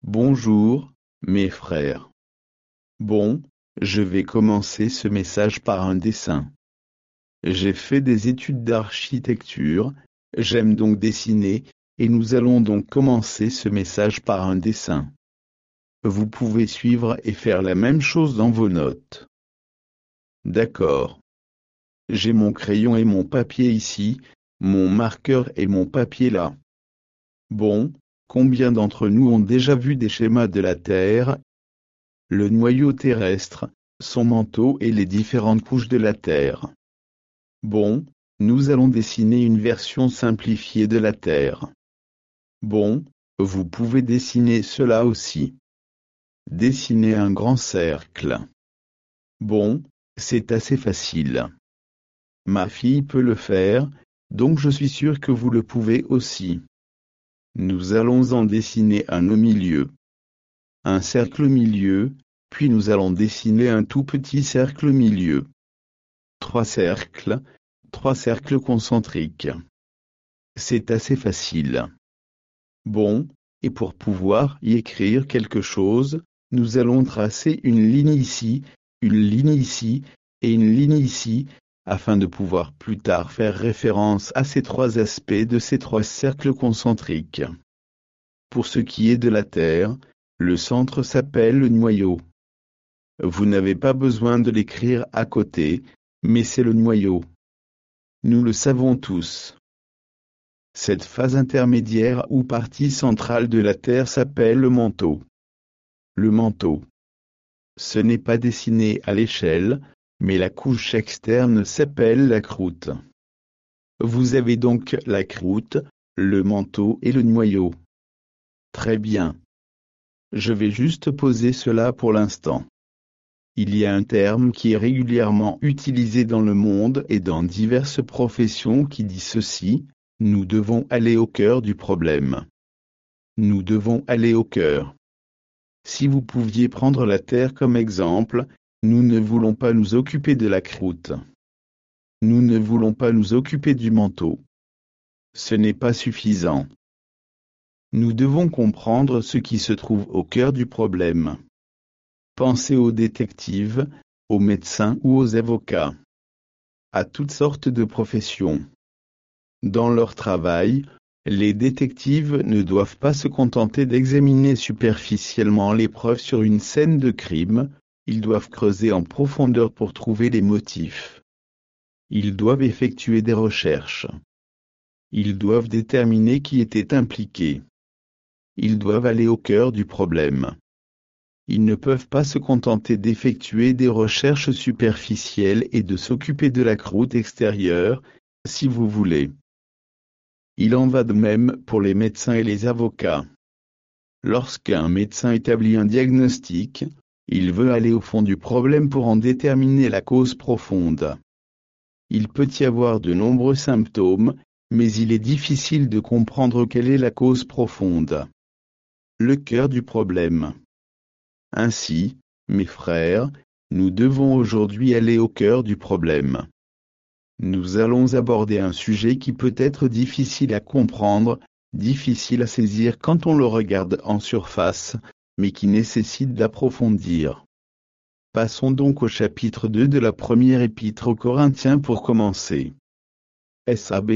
Bonjour, mes frères. Bon, je vais commencer ce message par un dessin. J'ai fait des études d'architecture, j'aime donc dessiner, et nous allons donc commencer ce message par un dessin. Vous pouvez suivre et faire la même chose dans vos notes. D'accord. J'ai mon crayon et mon papier ici, mon marqueur et mon papier là. Bon, combien d'entre nous ont déjà vu des schémas de la Terre, le noyau terrestre, son manteau et les différentes couches de la Terre? Bon, nous allons dessiner une version simplifiée de la Terre. Bon, vous pouvez dessiner cela aussi. Dessinez un grand cercle. Bon, c'est assez facile. Ma fille peut le faire, donc je suis sûr que vous le pouvez aussi. Nous allons en dessiner un au milieu. Un cercle au milieu, puis nous allons dessiner un tout petit cercle au milieu. Trois cercles concentriques. C'est assez facile. Bon, et pour pouvoir y écrire quelque chose, nous allons tracer une ligne ici, une ligne ici, et une ligne ici, afin de pouvoir plus tard faire référence à ces trois aspects de ces trois cercles concentriques. Pour ce qui est de la Terre, le centre s'appelle le noyau. Vous n'avez pas besoin de l'écrire à côté, mais c'est le noyau. Nous le savons tous. Cette phase intermédiaire ou partie centrale de la Terre s'appelle le manteau. Le manteau. Ce n'est pas dessiné à l'échelle, mais la couche externe s'appelle la croûte. Vous avez donc la croûte, le manteau et le noyau. Très bien. Je vais juste poser cela pour l'instant. Il y a un terme qui est régulièrement utilisé dans le monde et dans diverses professions qui dit ceci: nous devons aller au cœur du problème. Nous devons aller au cœur. Si vous pouviez prendre la Terre comme exemple, nous ne voulons pas nous occuper de la croûte. Nous ne voulons pas nous occuper du manteau. Ce n'est pas suffisant. Nous devons comprendre ce qui se trouve au cœur du problème. Pensez aux détectives, aux médecins ou aux avocats. À toutes sortes de professions. Dans leur travail, les détectives ne doivent pas se contenter d'examiner superficiellement les preuves sur une scène de crime, ils doivent creuser en profondeur pour trouver les motifs. Ils doivent effectuer des recherches. Ils doivent déterminer qui était impliqué. Ils doivent aller au cœur du problème. Ils ne peuvent pas se contenter d'effectuer des recherches superficielles et de s'occuper de la croûte extérieure, si vous voulez. Il en va de même pour les médecins et les avocats. Lorsqu'un médecin établit un diagnostic, il veut aller au fond du problème pour en déterminer la cause profonde. Il peut y avoir de nombreux symptômes, mais il est difficile de comprendre quelle est la cause profonde. Le cœur du problème. Ainsi, mes frères, nous devons aujourd'hui aller au cœur du problème. Nous allons aborder un sujet qui peut être difficile à comprendre, difficile à saisir quand on le regarde en surface, mais qui nécessite d'approfondir. Passons donc au chapitre 2 de la première épître aux Corinthiens pour commencer. SAB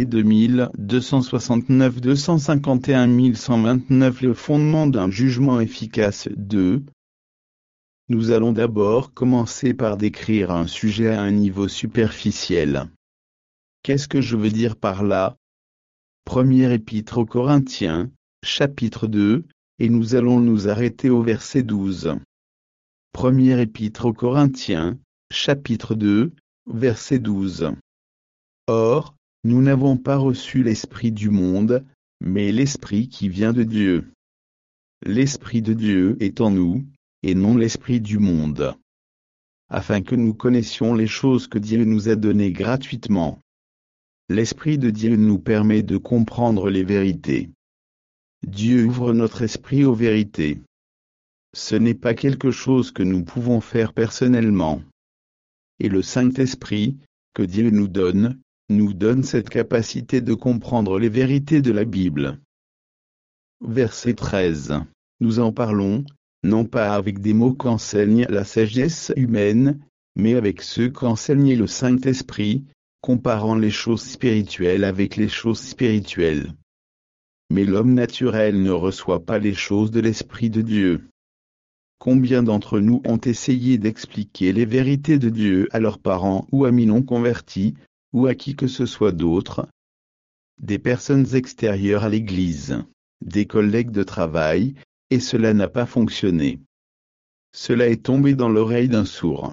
2269 251 129 Le fondement d'un jugement efficace 2. Nous allons d'abord commencer par décrire un sujet à un niveau superficiel. Qu'est-ce que je veux dire par là? Première épître aux Corinthiens, chapitre 2, et nous allons nous arrêter au verset 12. Première épître aux Corinthiens, chapitre 2, verset 12. Or, nous n'avons pas reçu l'esprit du monde, mais l'esprit qui vient de Dieu. L'esprit de Dieu est en nous, et non l'esprit du monde. Afin que nous connaissions les choses que Dieu nous a données gratuitement. L'Esprit de Dieu nous permet de comprendre les vérités. Dieu ouvre notre esprit aux vérités. Ce n'est pas quelque chose que nous pouvons faire personnellement. Et le Saint-Esprit, que Dieu nous donne cette capacité de comprendre les vérités de la Bible. Verset 13. Nous en parlons, non pas avec des mots qu'enseigne la sagesse humaine, mais avec ceux qu'enseigne le Saint-Esprit, comparant les choses spirituelles avec les choses spirituelles. Mais l'homme naturel ne reçoit pas les choses de l'Esprit de Dieu. Combien d'entre nous ont essayé d'expliquer les vérités de Dieu à leurs parents ou amis non convertis, ou à qui que ce soit d'autre? Des personnes extérieures à l'Église, des collègues de travail, et cela n'a pas fonctionné. Cela est tombé dans l'oreille d'un sourd.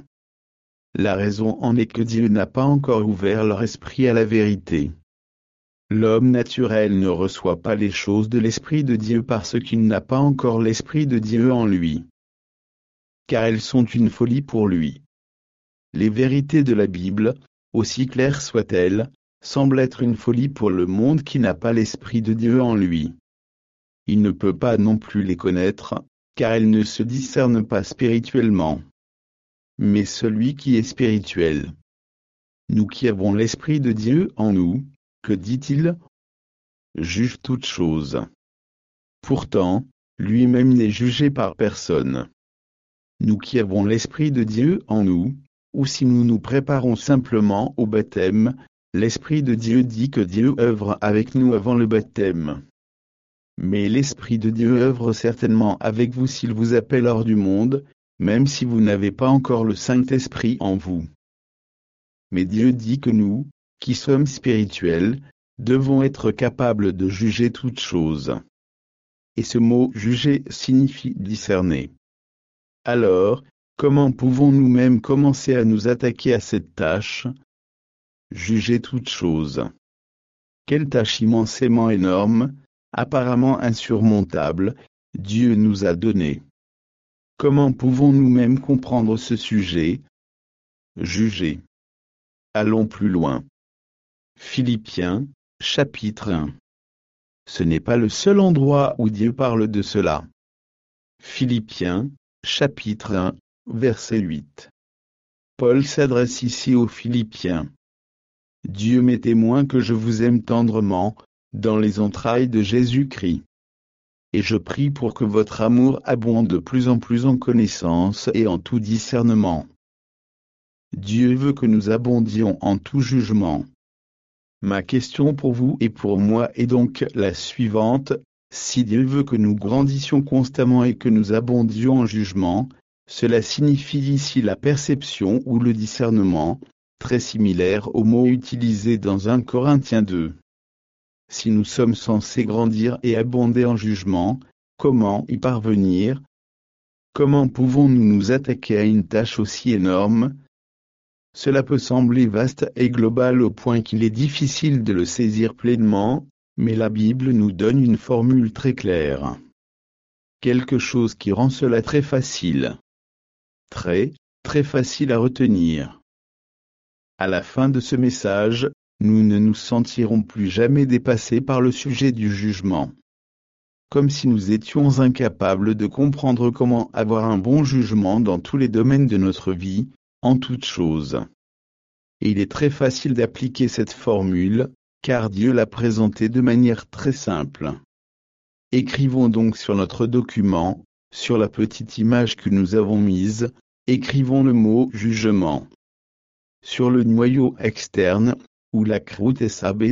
La raison en est que Dieu n'a pas encore ouvert leur esprit à la vérité. L'homme naturel ne reçoit pas les choses de l'Esprit de Dieu parce qu'il n'a pas encore l'Esprit de Dieu en lui. Car elles sont une folie pour lui. Les vérités de la Bible, aussi claires soient-elles, semblent être une folie pour le monde qui n'a pas l'Esprit de Dieu en lui. Il ne peut pas non plus les connaître, car elles ne se discernent pas spirituellement. Mais celui qui est spirituel. Nous qui avons l'Esprit de Dieu en nous, que dit-il? Juge toutes choses. Pourtant, lui-même n'est jugé par personne. Nous qui avons l'Esprit de Dieu en nous, ou si nous nous préparons simplement au baptême, l'Esprit de Dieu dit que Dieu œuvre avec nous avant le baptême. Mais l'Esprit de Dieu œuvre certainement avec vous s'il vous appelle hors du monde, même si vous n'avez pas encore le Saint-Esprit en vous. Mais Dieu dit que nous, qui sommes spirituels, devons être capables de juger toutes choses. Et ce mot « juger » signifie discerner. Alors, comment pouvons-nous même commencer à nous attaquer à cette tâche? Juger toutes choses. Quelle tâche immensément énorme, apparemment insurmontable, Dieu nous a donnée. Comment pouvons-nous même comprendre ce sujet? Juger. Allons plus loin. Philippiens, chapitre 1. Ce n'est pas le seul endroit où Dieu parle de cela. Philippiens, chapitre 1, verset 8. Paul s'adresse ici aux Philippiens. Dieu m'est témoin que je vous aime tendrement, dans les entrailles de Jésus-Christ. Et je prie pour que votre amour abonde de plus en plus en connaissance et en tout discernement. Dieu veut que nous abondions en tout jugement. Ma question pour vous et pour moi est donc la suivante: si Dieu veut que nous grandissions constamment et que nous abondions en jugement, cela signifie ici la perception ou le discernement, très similaire au mot utilisé dans 1 Corinthiens 2. Si nous sommes censés grandir et abonder en jugement, comment y parvenir? Comment pouvons-nous nous attaquer à une tâche aussi énorme? Cela peut sembler vaste et global au point qu'il est difficile de le saisir pleinement, mais la Bible nous donne une formule très claire. Quelque chose qui rend cela très facile. Très facile à retenir. À la fin de ce message, nous ne nous sentirons plus jamais dépassés par le sujet du jugement. Comme si nous étions incapables de comprendre comment avoir un bon jugement dans tous les domaines de notre vie, en toutes choses. Et il est très facile d'appliquer cette formule, car Dieu l'a présentée de manière très simple. Écrivons donc sur notre document, sur la petite image que nous avons mise, écrivons le mot « jugement ». Sur le noyau externe, où la croûte SAB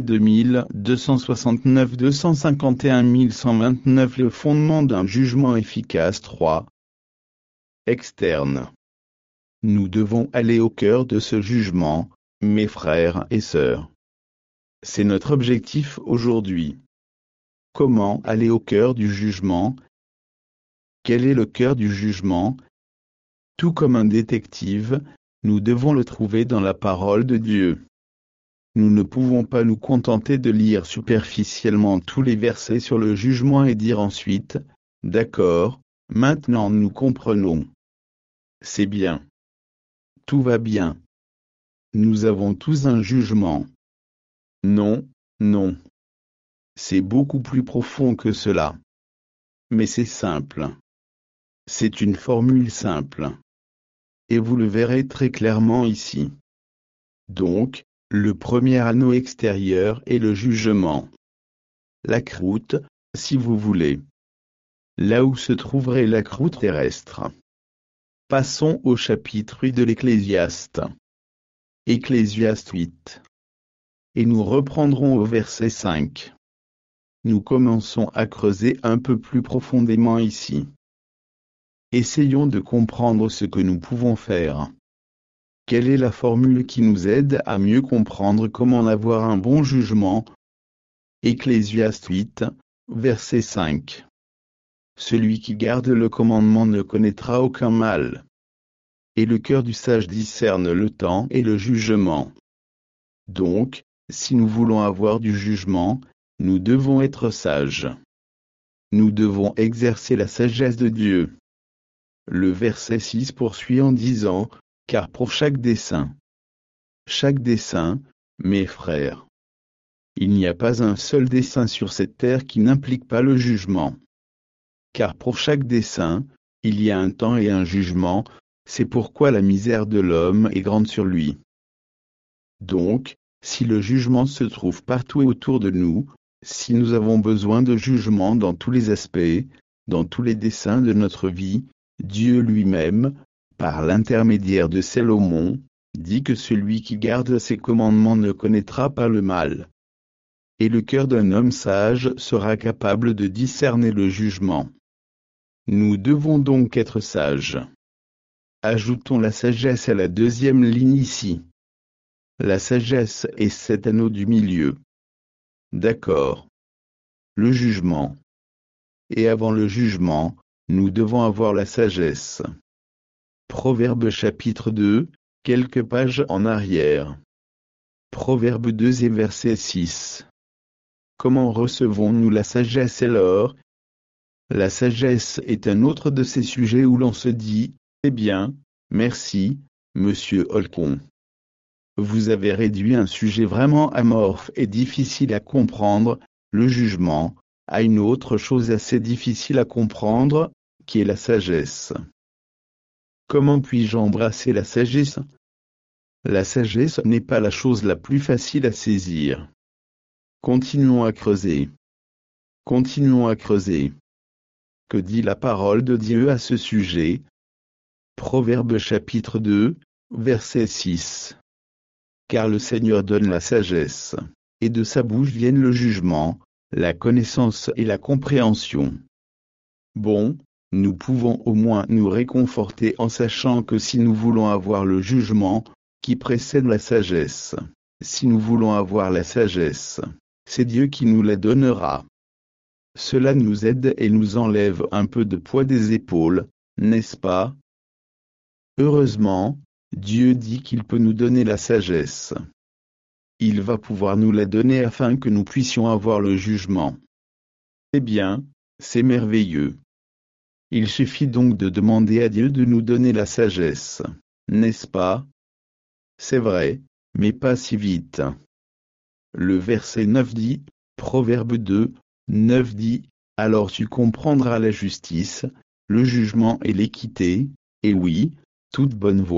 2269-251-1129, le fondement d'un jugement efficace 3. Externe. Nous devons aller au cœur de ce jugement, mes frères et sœurs. C'est notre objectif aujourd'hui. Comment aller au cœur du jugement? Quel est le cœur du jugement? Tout comme un détective, nous devons le trouver dans la parole de Dieu. Nous ne pouvons pas nous contenter de lire superficiellement tous les versets sur le jugement et dire ensuite, « D'accord, maintenant nous comprenons. C'est bien. Tout va bien. Nous avons tous un jugement. » Non, non. C'est beaucoup plus profond que cela. Mais c'est simple. C'est une formule simple. Et vous le verrez très clairement ici. Donc, le premier anneau extérieur est le jugement. La croûte, si vous voulez. là où se trouverait la croûte terrestre. Passons au chapitre 8 de l'Ecclésiaste. Ecclésiaste 8. Et nous reprendrons au verset 5. Nous commençons à creuser un peu plus profondément ici. Essayons de comprendre ce que nous pouvons faire. Quelle est la formule qui nous aide à mieux comprendre comment avoir un bon jugement? Ecclésiaste 8, verset 5. Celui qui garde le commandement ne connaîtra aucun mal. Et le cœur du sage discerne le temps et le jugement. Donc, si nous voulons avoir du jugement, nous devons être sages. Nous devons exercer la sagesse de Dieu. Le verset 6 poursuit en disant, « Car pour chaque dessein, mes frères, il n'y a pas un seul dessein sur cette terre qui n'implique pas le jugement. Car pour chaque dessein, il y a un temps et un jugement, c'est pourquoi la misère de l'homme est grande sur lui. » Donc, si le jugement se trouve partout autour de nous, si nous avons besoin de jugement dans tous les aspects, dans tous les desseins de notre vie, Dieu lui-même, par l'intermédiaire de Salomon, dit que celui qui garde ses commandements ne connaîtra pas le mal. Et le cœur d'un homme sage sera capable de discerner le jugement. Nous devons donc être sages. Ajoutons la sagesse à la deuxième ligne ici. La sagesse est cet anneau du milieu. D'accord. Le jugement. Et avant le jugement, nous devons avoir la sagesse. Proverbe chapitre 2, quelques pages en arrière. Proverbe 2 et verset 6. Comment recevons-nous la sagesse alors? La sagesse est un autre de ces sujets où l'on se dit, eh bien, merci, monsieur Holcomb. Vous avez réduit un sujet vraiment amorphe et difficile à comprendre, le jugement, à une autre chose assez difficile à comprendre, qui est la sagesse. Comment puis-je embrasser la sagesse? La sagesse n'est pas la chose la plus facile à saisir. Continuons à creuser. Continuons à creuser. Que dit la parole de Dieu à ce sujet? Proverbe chapitre 2, verset 6. Car le Seigneur donne la sagesse, et de sa bouche viennent le jugement, la connaissance et la compréhension. Bon, nous pouvons au moins nous réconforter en sachant que si nous voulons avoir le jugement, qui précède la sagesse, si nous voulons avoir la sagesse, c'est Dieu qui nous la donnera. Cela nous aide et nous enlève un peu de poids des épaules, n'est-ce pas? Heureusement, Dieu dit qu'il peut nous donner la sagesse. Il va pouvoir nous la donner afin que nous puissions avoir le jugement. Eh bien, c'est merveilleux. Il suffit donc de demander à Dieu de nous donner la sagesse, n'est-ce pas? C'est vrai, mais pas si vite. Le verset 9 dit, Proverbe 2, 9 dit, « Alors tu comprendras la justice, le jugement et l'équité, et oui, toute bonne voie. »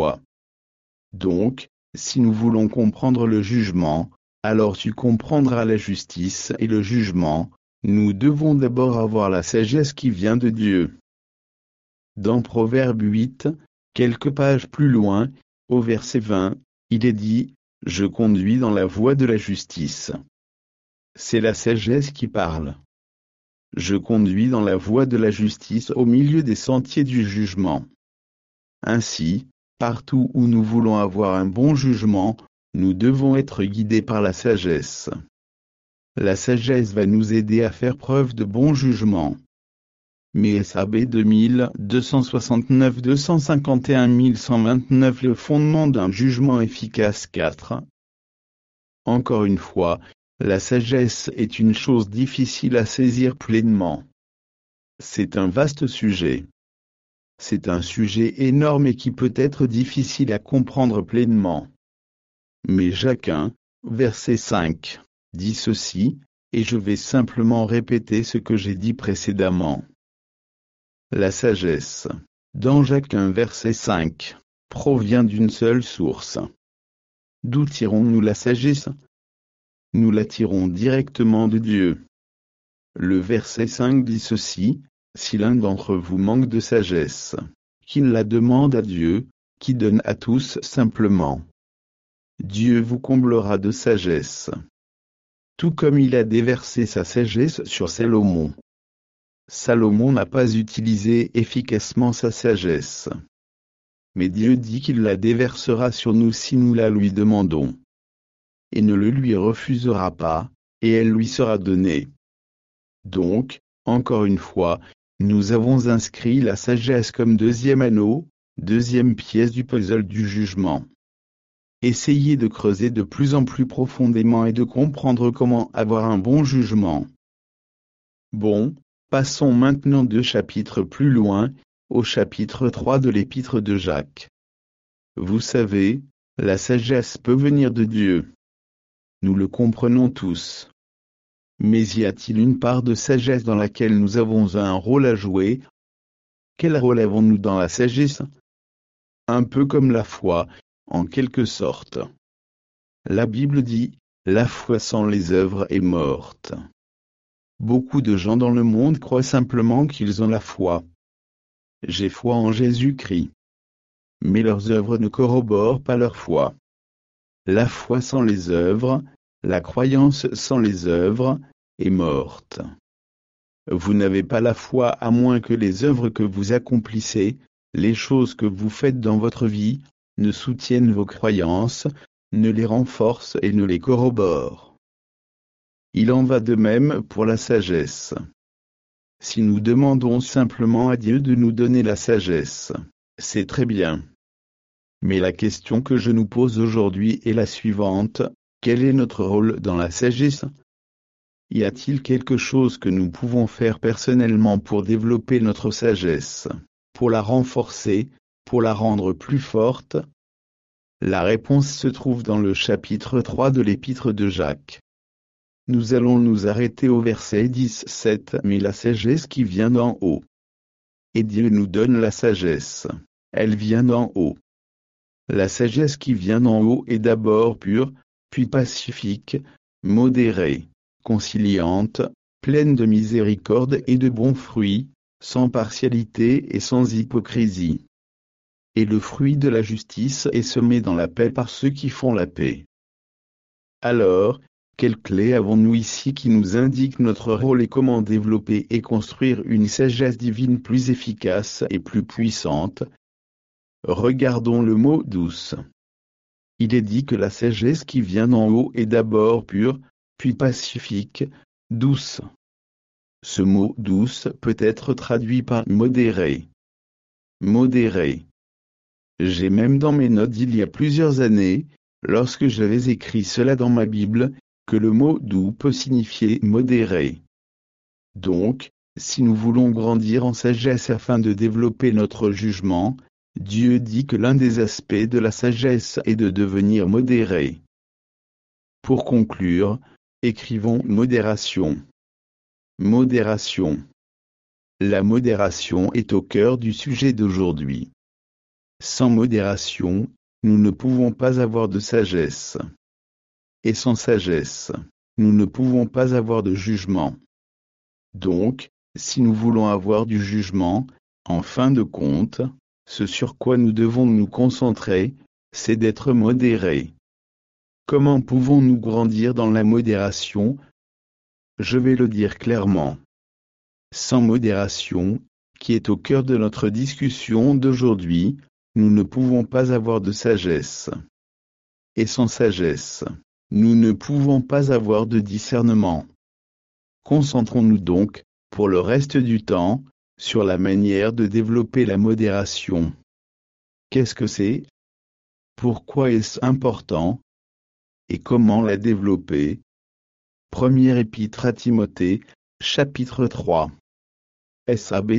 Donc, si nous voulons comprendre le jugement, alors tu comprendras la justice et le jugement, nous devons d'abord avoir la sagesse qui vient de Dieu. Dans Proverbe 8, quelques pages plus loin, au verset 20, il est dit, « Je conduis dans la voie de la justice. » C'est la sagesse qui parle. Je conduis dans la voie de la justice au milieu des sentiers du jugement. Ainsi, partout où nous voulons avoir un bon jugement, nous devons être guidés par la sagesse. La sagesse va nous aider à faire preuve de bon jugement. Mais SAB 2269 251 129 le fondement d'un jugement efficace 4. Encore une fois, la sagesse est une chose difficile à saisir pleinement. C'est un vaste sujet. C'est un sujet énorme et qui peut être difficile à comprendre pleinement. Mais Jacques 1, verset 5, dit ceci, et je vais simplement répéter ce que j'ai dit précédemment. La sagesse, dans Jacques 1 verset 5, provient d'une seule source. D'où tirons-nous la sagesse? Nous la tirons directement de Dieu. Le verset 5 dit ceci, Si l'un d'entre vous manque de sagesse, qu'il la demande à Dieu, qui donne à tous simplement. Dieu vous comblera de sagesse. Tout comme il a déversé sa sagesse sur Salomon. Salomon n'a pas utilisé efficacement sa sagesse. Mais Dieu dit qu'il la déversera sur nous si nous la lui demandons. Et ne le lui refusera pas, et elle lui sera donnée. Donc, encore une fois, nous avons inscrit la sagesse comme deuxième anneau, deuxième pièce du puzzle du jugement. Essayez de creuser de plus en plus profondément et de comprendre comment avoir un bon jugement. Bon, passons maintenant 2 chapitres plus loin, au chapitre 3 de l'épître de Jacques. Vous savez, la sagesse peut venir de Dieu. Nous le comprenons tous. Mais y a-t-il une part de sagesse dans laquelle nous avons un rôle à jouer? Quel rôle avons-nous dans la sagesse? Un peu comme la foi, en quelque sorte. La Bible dit, la foi sans les œuvres est morte. Beaucoup de gens dans le monde croient simplement qu'ils ont la foi. J'ai foi en Jésus-Christ. Mais leurs œuvres ne corroborent pas leur foi. La foi sans les œuvres, la croyance sans les œuvres, est morte. Vous n'avez pas la foi à moins que les œuvres que vous accomplissez, les choses que vous faites dans votre vie, ne soutiennent vos croyances, ne les renforcent et ne les corroborent. Il en va de même pour la sagesse. Si nous demandons simplement à Dieu de nous donner la sagesse, c'est très bien. Mais la question que je nous pose aujourd'hui est la suivante, quel est notre rôle dans la sagesse? Y a-t-il quelque chose que nous pouvons faire personnellement pour développer notre sagesse, pour la renforcer, pour la rendre plus forte? La réponse se trouve dans le chapitre 3 de l'épître de Jacques. Nous allons nous arrêter au verset 17. Mais la sagesse qui vient d'en haut. Et Dieu nous donne la sagesse. Elle vient d'en haut. La sagesse qui vient d'en haut est d'abord pure, puis pacifique, modérée, conciliante, pleine de miséricorde et de bons fruits, sans partialité et sans hypocrisie. Et le fruit de la justice est semé dans la paix par ceux qui font la paix. Alors, quelle clé avons-nous ici qui nous indique notre rôle et comment développer et construire une sagesse divine plus efficace et plus puissante? Regardons le mot « douce ». Il est dit que la sagesse qui vient d'en haut est d'abord pure, puis pacifique, douce. Ce mot « douce » peut être traduit par « modéré ». Modéré. J'ai même dans mes notes il y a plusieurs années, lorsque j'avais écrit cela dans ma Bible, que le mot « doux » peut signifier « modéré ». Donc, si nous voulons grandir en sagesse afin de développer notre jugement, Dieu dit que l'un des aspects de la sagesse est de devenir modéré. Pour conclure, écrivons modération. Modération. La modération est au cœur du sujet d'aujourd'hui. Sans modération, nous ne pouvons pas avoir de sagesse. Et sans sagesse, nous ne pouvons pas avoir de jugement. Donc, si nous voulons avoir du jugement, en fin de compte, ce sur quoi nous devons nous concentrer, c'est d'être modérés. Comment pouvons-nous grandir dans la modération? Je vais le dire clairement. Sans modération, qui est au cœur de notre discussion d'aujourd'hui, nous ne pouvons pas avoir de sagesse. Et sans sagesse, nous ne pouvons pas avoir de discernement. Concentrons-nous donc, pour le reste du temps, sur la manière de développer la modération. Qu'est-ce que c'est? Pourquoi est-ce important? Et comment la développer? Première épître à Timothée, chapitre 3. SAB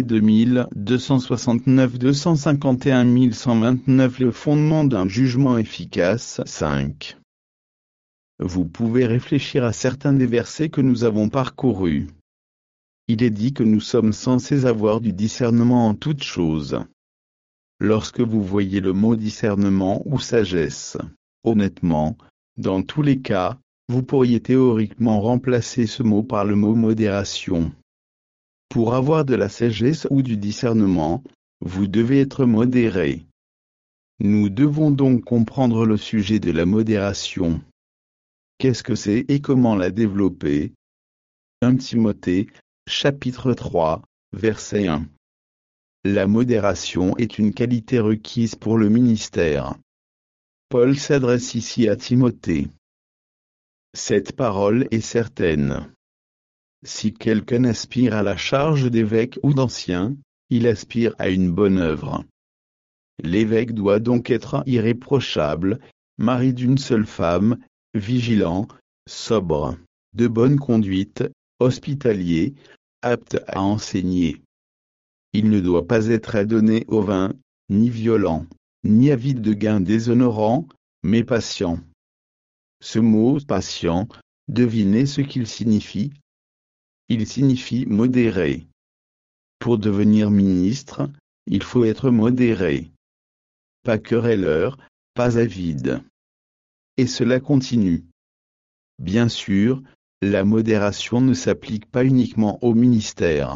2269 251 129 Le fondement d'un jugement efficace 5. Vous pouvez réfléchir à certains des versets que nous avons parcourus. Il est dit que nous sommes censés avoir du discernement en toutes choses. Lorsque vous voyez le mot discernement ou sagesse, honnêtement, dans tous les cas, vous pourriez théoriquement remplacer ce mot par le mot modération. Pour avoir de la sagesse ou du discernement, vous devez être modéré. Nous devons donc comprendre le sujet de la modération. Qu'est-ce que c'est et comment la développer? 1 Timothée, chapitre 3, verset 1. La modération est une qualité requise pour le ministère. Paul s'adresse ici à Timothée. Cette parole est certaine. Si quelqu'un aspire à la charge d'évêque ou d'ancien, il aspire à une bonne œuvre. L'évêque doit donc être irréprochable, mari d'une seule femme, vigilant, sobre, de bonne conduite, hospitalier, apte à enseigner. Il ne doit pas être adonné au vin, ni violent, ni avide de gains déshonorants, mais patient. Ce mot « patient », devinez ce qu'il signifie? Il signifie modéré. Pour devenir ministre, il faut être modéré. Pas querelleur, pas avide. Et cela continue. Bien sûr, la modération ne s'applique pas uniquement au ministère.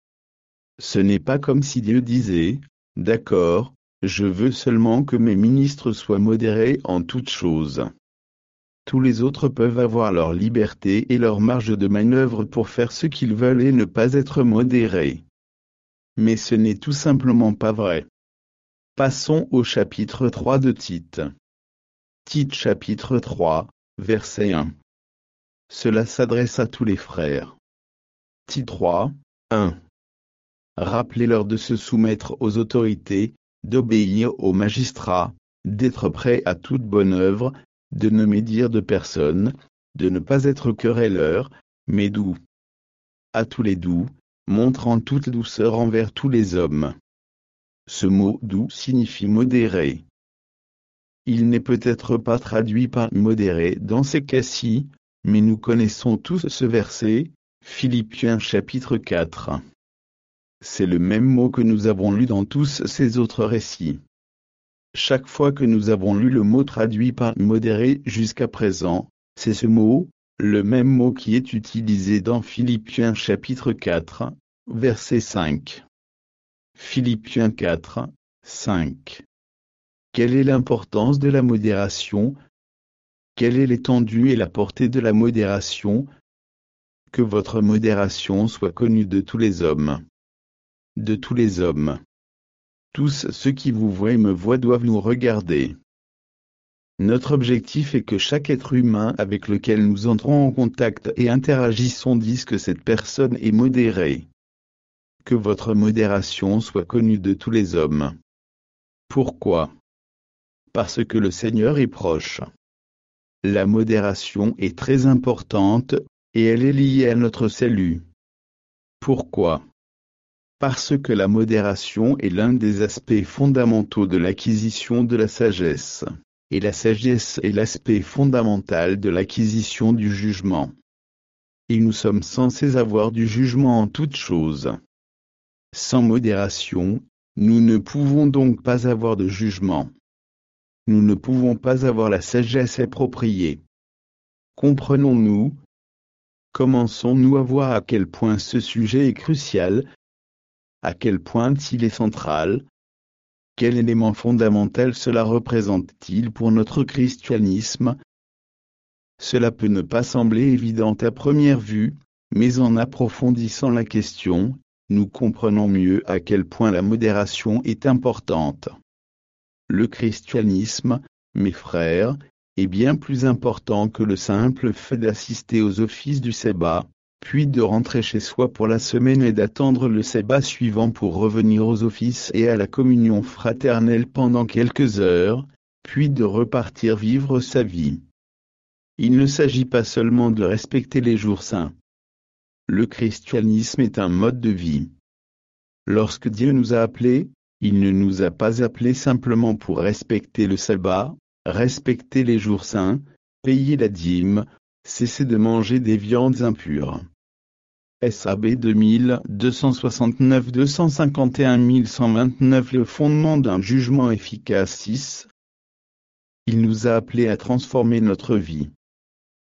Ce n'est pas comme si Dieu disait, « D'accord, je veux seulement que mes ministres soient modérés en toutes choses. » Tous les autres peuvent avoir leur liberté et leur marge de manœuvre pour faire ce qu'ils veulent et ne pas être modérés. Mais ce n'est tout simplement pas vrai. Passons au chapitre 3 de Tite. Tite chapitre 3, verset 1. Cela s'adresse à tous les frères. Tite 3, 1. Rappelez-leur de se soumettre aux autorités, d'obéir aux magistrats, d'être prêts à toute bonne œuvre, de ne médire de personne, de ne pas être querelleur, mais doux. À tous les doux, montrant toute douceur envers tous les hommes. Ce mot doux signifie modéré. Il n'est peut-être pas traduit par modéré dans ces cas-ci, mais nous connaissons tous ce verset, Philippiens chapitre 4. C'est le même mot que nous avons lu dans tous ces autres récits. Chaque fois que nous avons lu le mot traduit par modéré jusqu'à présent, c'est ce mot, le même mot qui est utilisé dans Philippiens chapitre 4, verset 5. Philippiens 4, 5. Quelle est l'importance de la modération? Quelle est l'étendue et la portée de la modération? Que votre modération soit connue de tous les hommes. De tous les hommes. Tous ceux qui vous voient et me voient doivent nous regarder. Notre objectif est que chaque être humain avec lequel nous entrons en contact et interagissons dise que cette personne est modérée. Que votre modération soit connue de tous les hommes. Pourquoi? Parce que le Seigneur est proche. La modération est très importante, et elle est liée à notre salut. Pourquoi? Parce que la modération est l'un des aspects fondamentaux de l'acquisition de la sagesse, et la sagesse est l'aspect fondamental de l'acquisition du jugement. Et nous sommes censés avoir du jugement en toutes choses. Sans modération, nous ne pouvons donc pas avoir de jugement. Nous ne pouvons pas avoir la sagesse appropriée. Comprenons-nous? Commençons-nous à voir à quel point ce sujet est crucial, à quel point il est central, quel élément fondamental cela représente-t-il pour notre christianisme? Cela peut ne pas sembler évident à première vue, mais en approfondissant la question, nous comprenons mieux à quel point la modération est importante. Le christianisme, mes frères, est bien plus important que le simple fait d'assister aux offices du sabbat, puis de rentrer chez soi pour la semaine et d'attendre le sabbat suivant pour revenir aux offices et à la communion fraternelle pendant quelques heures, puis de repartir vivre sa vie. Il ne s'agit pas seulement de respecter les jours saints. Le christianisme est un mode de vie. Lorsque Dieu nous a appelés, il ne nous a pas appelés simplement pour respecter le sabbat, respecter les jours saints, payer la dîme, cesser de manger des viandes impures. SAB 2269-251-1129 Le fondement d'un jugement efficace 6. Il nous a appelés à transformer notre vie.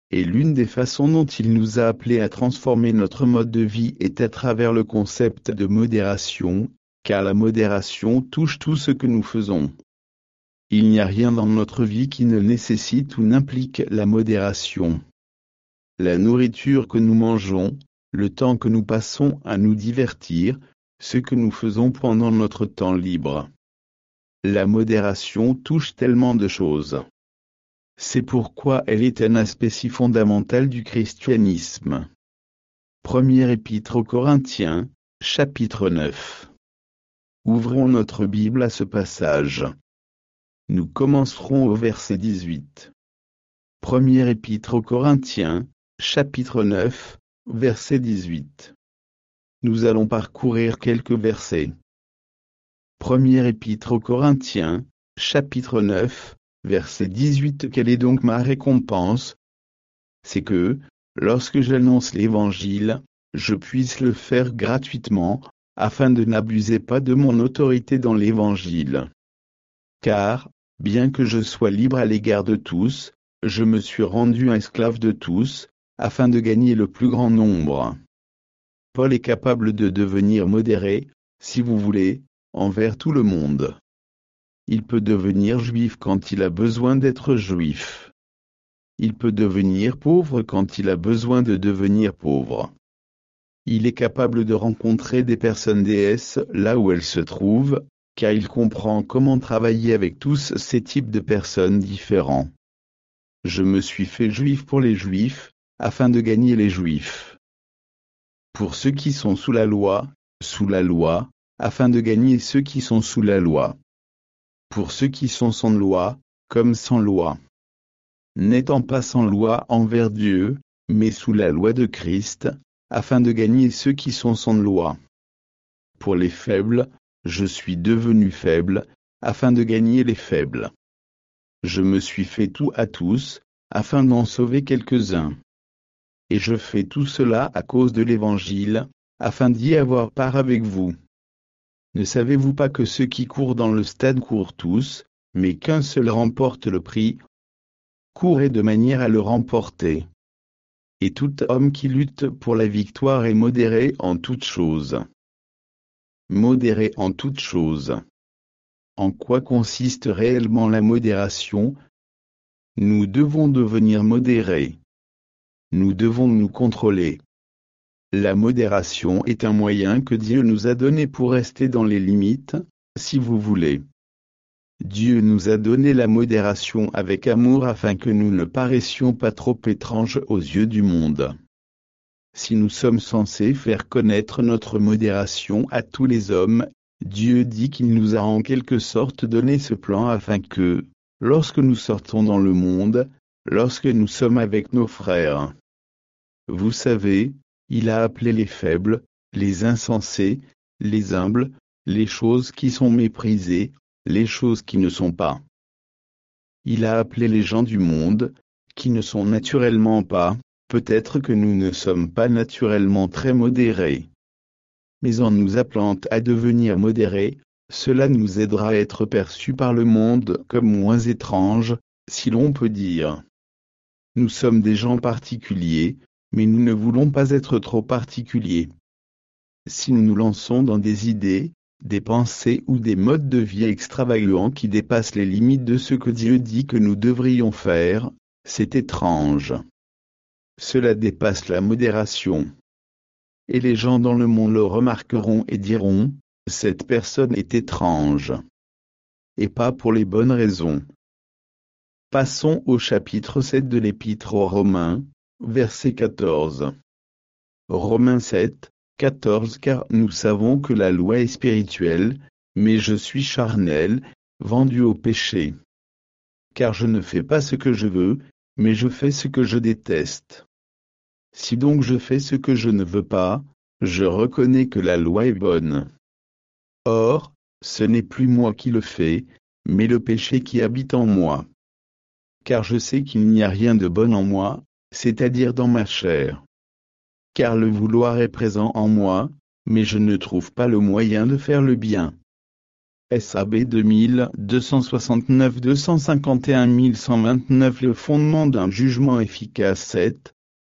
et l'une des façons dont il nous a appelés à transformer notre mode de vie est à travers le concept de modération, car la modération touche tout ce que nous faisons. Il n'y a rien dans notre vie qui ne nécessite ou n'implique la modération. La nourriture que nous mangeons, le temps que nous passons à nous divertir, ce que nous faisons pendant notre temps libre. La modération touche tellement de choses. C'est pourquoi elle est un aspect si fondamental du christianisme. Première épître aux Corinthiens, chapitre 9. Ouvrons notre Bible à ce passage. Nous commencerons au verset 18. Première épître aux Corinthiens, chapitre 9, verset 18. Nous allons parcourir quelques versets. Première épître aux Corinthiens, chapitre 9, verset 18. Quelle est donc ma récompense? C'est que, lorsque j'annonce l'Évangile, je puisse le faire gratuitement, afin de n'abuser pas de mon autorité dans l'Évangile. Car, bien que je sois libre à l'égard de tous, je me suis rendu esclave de tous, afin de gagner le plus grand nombre. Paul est capable de devenir modéré, si vous voulez, envers tout le monde. Il peut devenir juif quand il a besoin d'être juif. Il peut devenir pauvre quand il a besoin de devenir pauvre. Il est capable de rencontrer des personnes déesses là où elles se trouvent, car il comprend comment travailler avec tous ces types de personnes différents. Je me suis fait juif pour les juifs, afin de gagner les juifs. Pour ceux qui sont sous la loi, afin de gagner ceux qui sont sous la loi. Pour ceux qui sont sans loi, comme sans loi. N'étant pas sans loi envers Dieu, mais sous la loi de Christ, afin de gagner ceux qui sont sans loi. Pour les faibles, je suis devenu faible, afin de gagner les faibles. Je me suis fait tout à tous, afin d'en sauver quelques-uns. Et je fais tout cela à cause de l'Évangile, afin d'y avoir part avec vous. Ne savez-vous pas que ceux qui courent dans le stade courent tous, mais qu'un seul remporte le prix? Courez de manière à le remporter. Et tout homme qui lutte pour la victoire est modéré en toutes choses. Modéré en toutes choses. En quoi consiste réellement la modération? Nous devons devenir modérés. Nous devons nous contrôler. La modération est un moyen que Dieu nous a donné pour rester dans les limites, si vous voulez. Dieu nous a donné la modération avec amour afin que nous ne paraissions pas trop étranges aux yeux du monde. Si nous sommes censés faire connaître notre modération à tous les hommes, Dieu dit qu'il nous a en quelque sorte donné ce plan afin que, lorsque nous sortons dans le monde, lorsque nous sommes avec nos frères, vous savez, il a appelé les faibles, les insensés, les humbles, les choses qui sont méprisées, les choses qui ne sont pas. Il a appelé les gens du monde, qui ne sont naturellement pas, peut-être que nous ne sommes pas naturellement très modérés. Mais en nous appelant à devenir modérés, cela nous aidera à être perçus par le monde comme moins étranges, si l'on peut dire. Nous sommes des gens particuliers, mais nous ne voulons pas être trop particuliers. Si nous nous lançons dans des idées, des pensées ou des modes de vie extravagants qui dépassent les limites de ce que Dieu dit que nous devrions faire, c'est étrange. Cela dépasse la modération. Et les gens dans le monde le remarqueront et diront, cette personne est étrange. Et pas pour les bonnes raisons. Passons au chapitre 7 de l'Épître aux Romains, verset 14. Romains 7, 14. Car nous savons que la loi est spirituelle, mais je suis charnel, vendu au péché. Car je ne fais pas ce que je veux, mais je fais ce que je déteste. Si donc je fais ce que je ne veux pas, je reconnais que la loi est bonne. Or, ce n'est plus moi qui le fais, mais le péché qui habite en moi. Car je sais qu'il n'y a rien de bon en moi, c'est-à-dire dans ma chair. Car le vouloir est présent en moi, mais je ne trouve pas le moyen de faire le bien. SAB 2269-251-129. Le fondement d'un jugement efficace. 7.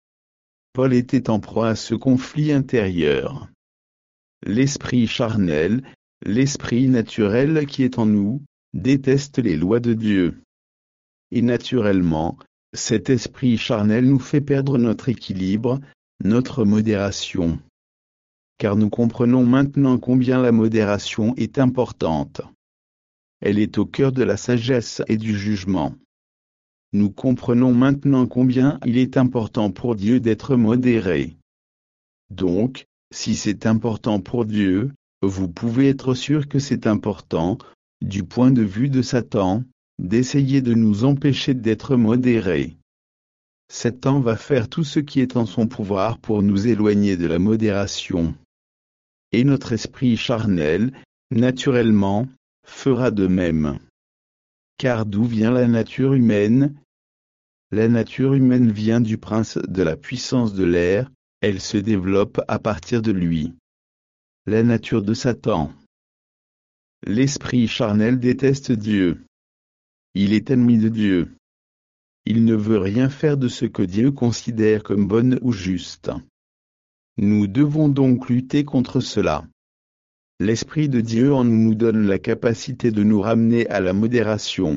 Paul était en proie à ce conflit intérieur. L'esprit charnel, l'esprit naturel qui est en nous, déteste les lois de Dieu. Et naturellement, cet esprit charnel nous fait perdre notre équilibre, notre modération. Car nous comprenons maintenant combien la modération est importante. Elle est au cœur de la sagesse et du jugement. Nous comprenons maintenant combien il est important pour Dieu d'être modéré. Donc, si c'est important pour Dieu, vous pouvez être sûr que c'est important, du point de vue de Satan, d'essayer de nous empêcher d'être modérés. Satan va faire tout ce qui est en son pouvoir pour nous éloigner de la modération. Et notre esprit charnel, naturellement, fera de même. Car d'où vient la nature humaine? La nature humaine vient du prince de la puissance de l'air, elle se développe à partir de lui. La nature de Satan. L'esprit charnel déteste Dieu. Il est ennemi de Dieu. Il ne veut rien faire de ce que Dieu considère comme bon ou juste. Nous devons donc lutter contre cela. L'Esprit de Dieu en nous donne la capacité de nous ramener à la modération.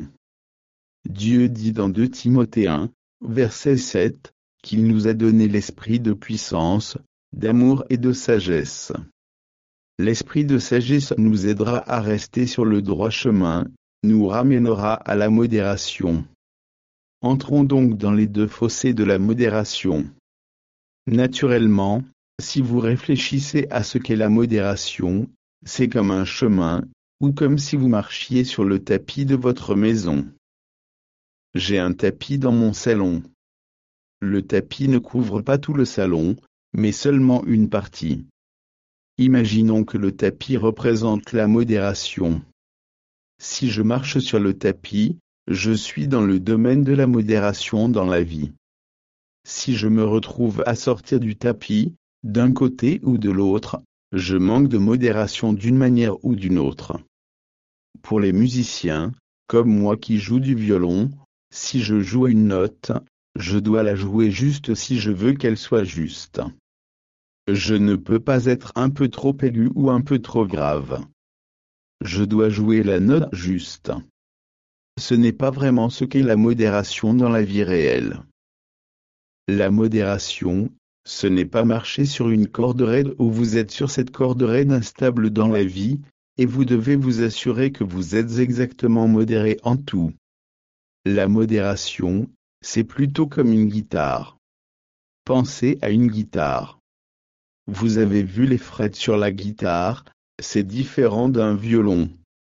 Dieu dit dans 2 Timothée 1, verset 7, qu'il nous a donné l'esprit de puissance, d'amour et de sagesse. L'esprit de sagesse nous aidera à rester sur le droit chemin, nous ramènera à la modération. Entrons donc dans les 2 fossés de la modération. Naturellement, si vous réfléchissez à ce qu'est la modération, c'est comme un chemin, ou comme si vous marchiez sur le tapis de votre maison. J'ai un tapis dans mon salon. Le tapis ne couvre pas tout le salon, mais seulement une partie. Imaginons que le tapis représente la modération. Si je marche sur le tapis, je suis dans le domaine de la modération dans la vie. Si je me retrouve à sortir du tapis, d'un côté ou de l'autre, je manque de modération d'une manière ou d'une autre. Pour les musiciens, comme moi qui joue du violon, si je joue une note, je dois la jouer juste si je veux qu'elle soit juste. Je ne peux pas être un peu trop aigu ou un peu trop grave. Je dois jouer la note juste. Ce n'est pas vraiment ce qu'est la modération dans la vie réelle. La modération, ce n'est pas marcher sur une corde raide où vous êtes sur cette corde raide instable dans la vie, et vous devez vous assurer que vous êtes exactement modéré en tout. La modération, c'est plutôt comme une guitare. Pensez à une guitare. Vous avez vu les frettes sur la guitare, c'est différent d'un violon.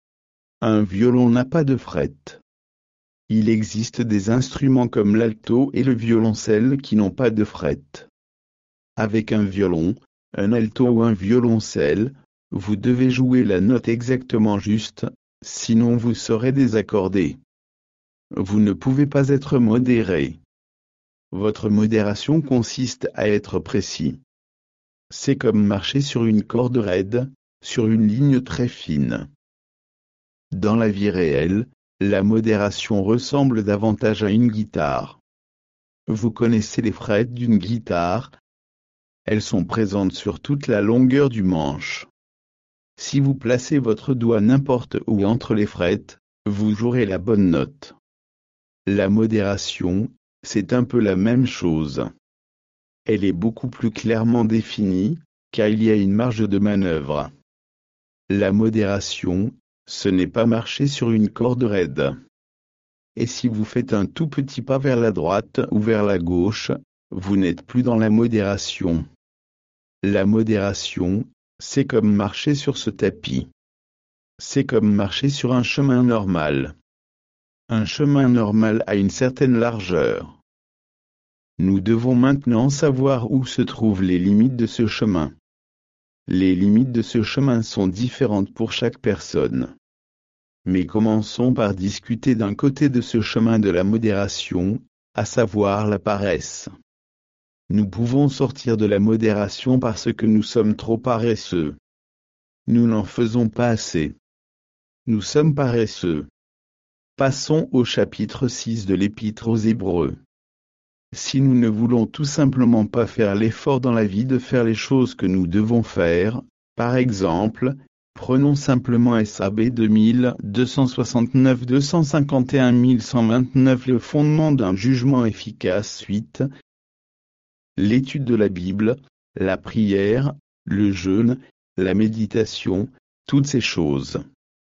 Un violon n'a pas de frettes. Il existe des instruments comme l'alto et le violoncelle qui n'ont pas de frettes. Avec un violon, un alto ou un violoncelle, vous devez jouer la note exactement juste, sinon vous serez désaccordé. Vous ne pouvez pas être modéré. Votre modération consiste à être précis. C'est comme marcher sur une corde raide, sur une ligne très fine. Dans la vie réelle, la modération ressemble davantage à une guitare. Vous connaissez les frettes d'une guitare? Elles sont présentes sur toute la longueur du manche. Si vous placez votre doigt n'importe où entre les frettes, vous jouerez la bonne note. La modération, c'est un peu la même chose. Elle est beaucoup plus clairement définie, car il y a une marge de manœuvre. La modération, ce n'est pas marcher sur une corde raide. Et si vous faites un tout petit pas vers la droite ou vers la gauche, vous n'êtes plus dans la modération. La modération, c'est comme marcher sur ce tapis. C'est comme marcher sur un chemin normal. Un chemin normal a une certaine largeur. Nous devons maintenant savoir où se trouvent les limites de ce chemin. Les limites de ce chemin sont différentes pour chaque personne. Mais commençons par discuter d'un côté de ce chemin de la modération, à savoir la paresse. Nous pouvons sortir de la modération parce que nous sommes trop paresseux. Nous n'en faisons pas assez. nous sommes paresseux. Passons au chapitre 6 de l'Épître aux Hébreux. Si nous ne voulons tout simplement pas faire l'effort dans la vie de faire les choses que nous devons faire, par exemple, prenons simplement SAB 2269 251 129 le fondement d'un jugement efficace suite. L'étude de la Bible, la prière, le jeûne, la méditation, toutes ces choses.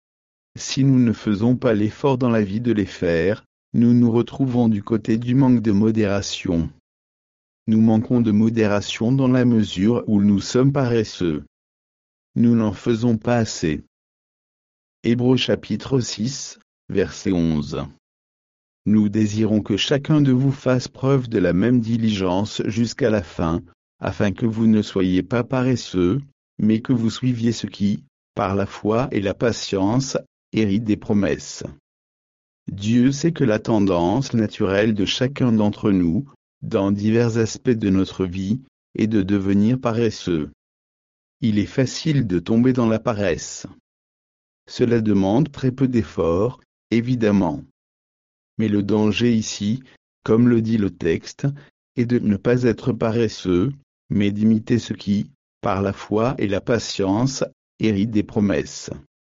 Si nous ne faisons pas l'effort dans la vie de les faire, nous nous retrouvons du côté du manque de modération. Nous manquons de modération dans la mesure où nous sommes paresseux. Nous n'en faisons pas assez. Hébreux chapitre 6, verset 11. Nous désirons que chacun de vous fasse preuve de la même diligence jusqu'à la fin, afin que vous ne soyez pas paresseux, mais que vous suiviez ce qui, par la foi et la patience, hérite des promesses. Dieu sait que la tendance naturelle de chacun d'entre nous, dans divers aspects de notre vie, est de devenir paresseux. Il est facile de tomber dans la paresse. Cela demande très peu d'efforts, évidemment. Mais le danger ici, comme le dit le texte, est de ne pas être paresseux, mais d'imiter ce qui, par la foi et la patience, hérite des promesses.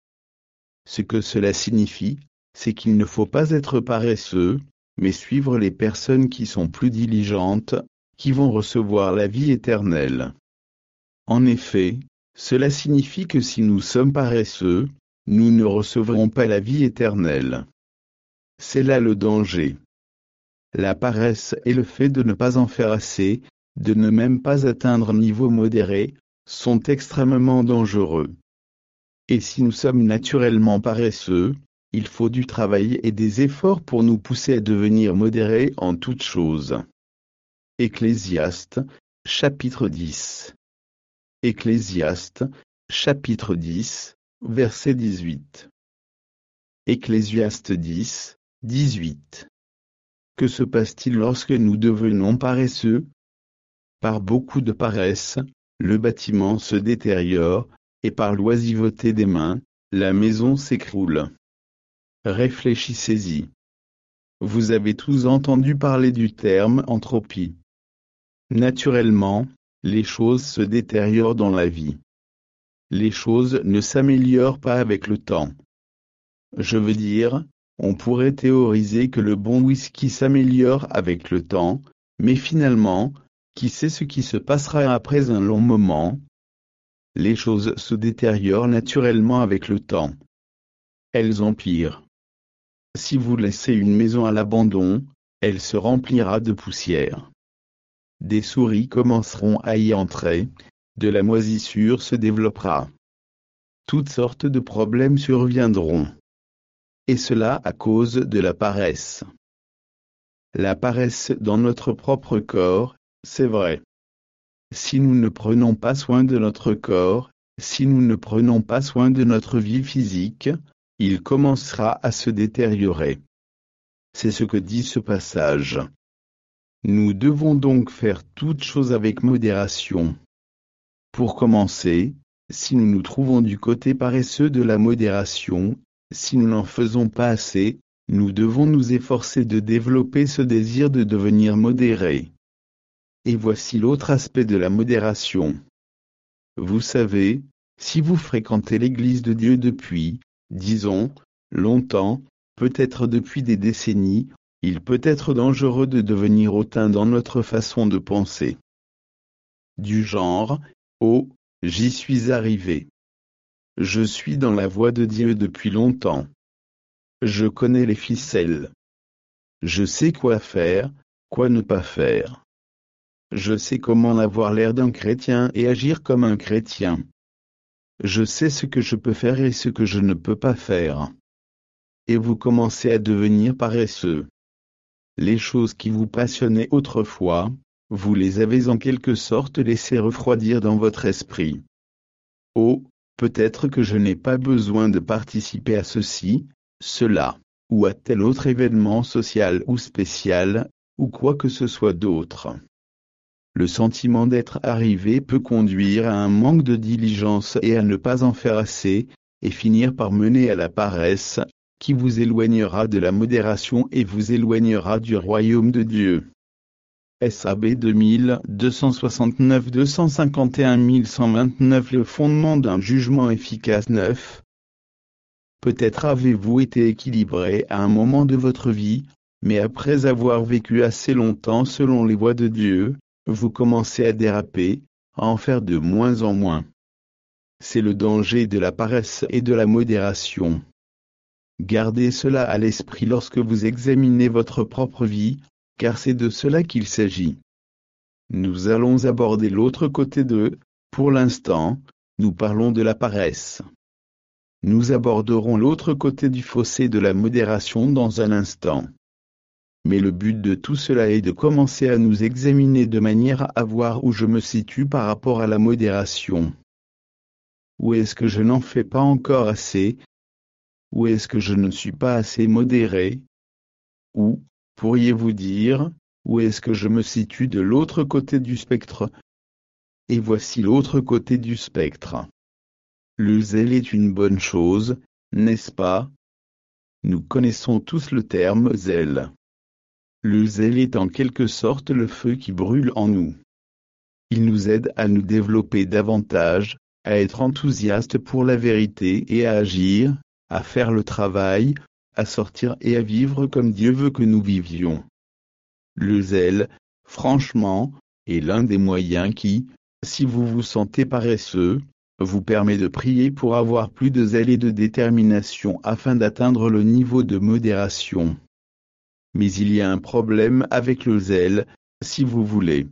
Ce que cela signifie, c'est qu'il ne faut pas être paresseux, mais suivre les personnes qui sont plus diligentes, qui vont recevoir la vie éternelle. En effet, cela signifie que si nous sommes paresseux, nous ne recevrons pas la vie éternelle. C'est là le danger. La paresse et le fait de ne pas en faire assez, de ne même pas atteindre un niveau modéré, sont extrêmement dangereux. Et si nous sommes naturellement paresseux, il faut du travail et des efforts pour nous pousser à devenir modérés en toutes choses. Ecclésiaste, chapitre 10. Ecclésiaste, chapitre 10, verset 18. Ecclésiaste 10, 18. Que se passe-t-il lorsque nous devenons paresseux? Par beaucoup de paresse, le bâtiment se détériore, et par l'oisiveté des mains, la maison s'écroule. Réfléchissez-y. Vous avez tous entendu parler du terme entropie. Naturellement, les choses se détériorent dans la vie. Les choses ne s'améliorent pas avec le temps. Je veux dire, on pourrait théoriser que le bon whisky s'améliore avec le temps, mais finalement, qui sait ce qui se passera après un long moment? Les choses se détériorent naturellement avec le temps. Elles empirent. Si vous laissez une maison à l'abandon, elle se remplira de poussière. Des souris commenceront à y entrer, de la moisissure se développera. Toutes sortes de problèmes surviendront. Et cela à cause de la paresse. La paresse dans notre propre corps, c'est vrai. Si nous ne prenons pas soin de notre corps, si nous ne prenons pas soin de notre vie physique, il commencera à se détériorer. C'est ce que dit ce passage. Nous devons donc faire toutes choses avec modération. Pour commencer, si nous nous trouvons du côté paresseux de la modération, si nous n'en faisons pas assez, nous devons nous efforcer de développer ce désir de devenir modérés. Et voici l'autre aspect de la modération. Vous savez, si vous fréquentez l'Église de Dieu depuis, disons, longtemps, peut-être depuis des décennies, il peut être dangereux de devenir hautain dans notre façon de penser. Du genre, oh, j'y suis arrivé. Je suis dans la voie de Dieu depuis longtemps. Je connais les ficelles. Je sais quoi faire, quoi ne pas faire. Je sais comment avoir l'air d'un chrétien et agir comme un chrétien. Je sais ce que je peux faire et ce que je ne peux pas faire. Et vous commencez à devenir paresseux. Les choses qui vous passionnaient autrefois, vous les avez en quelque sorte laissées refroidir dans votre esprit. Oh, peut-être que je n'ai pas besoin de participer à ceci, cela, ou à tel autre événement social ou spécial, ou quoi que ce soit d'autre. Le sentiment d'être arrivé peut conduire à un manque de diligence et à ne pas en faire assez, et finir par mener à la paresse, qui vous éloignera de la modération et vous éloignera du royaume de Dieu. SAB 2269 251 129 Le fondement d'un jugement efficace 9. Peut-être avez-vous été équilibré à un moment de votre vie, mais après avoir vécu assez longtemps selon les voies de Dieu, vous commencez à déraper, à en faire de moins en moins. C'est le danger de la paresse et de la modération. Gardez cela à l'esprit lorsque vous examinez votre propre vie, car c'est de cela qu'il s'agit. Nous allons aborder l'autre côté pour l'instant, nous parlons de la paresse. Nous aborderons l'autre côté du fossé de la modération dans un instant. Mais le but de tout cela est de commencer à nous examiner de manière à voir où je me situe par rapport à la modération. Où est-ce que je n'en fais pas encore assez? Où est-ce que je ne suis pas assez modéré? Ou, pourriez-vous dire, où est-ce que je me situe de l'autre côté du spectre? Et voici l'autre côté du spectre. Le zèle est une bonne chose, n'est-ce pas? Nous connaissons tous le terme zèle. Le zèle est en quelque sorte le feu qui brûle en nous. Il nous aide à nous développer davantage, à être enthousiastes pour la vérité et à agir, à faire le travail, à sortir et à vivre comme Dieu veut que nous vivions. Le zèle, franchement, est l'un des moyens qui, si vous vous sentez paresseux, vous permet de prier pour avoir plus de zèle et de détermination afin d'atteindre le niveau de modération. Mais il y a un problème avec le zèle, si vous voulez.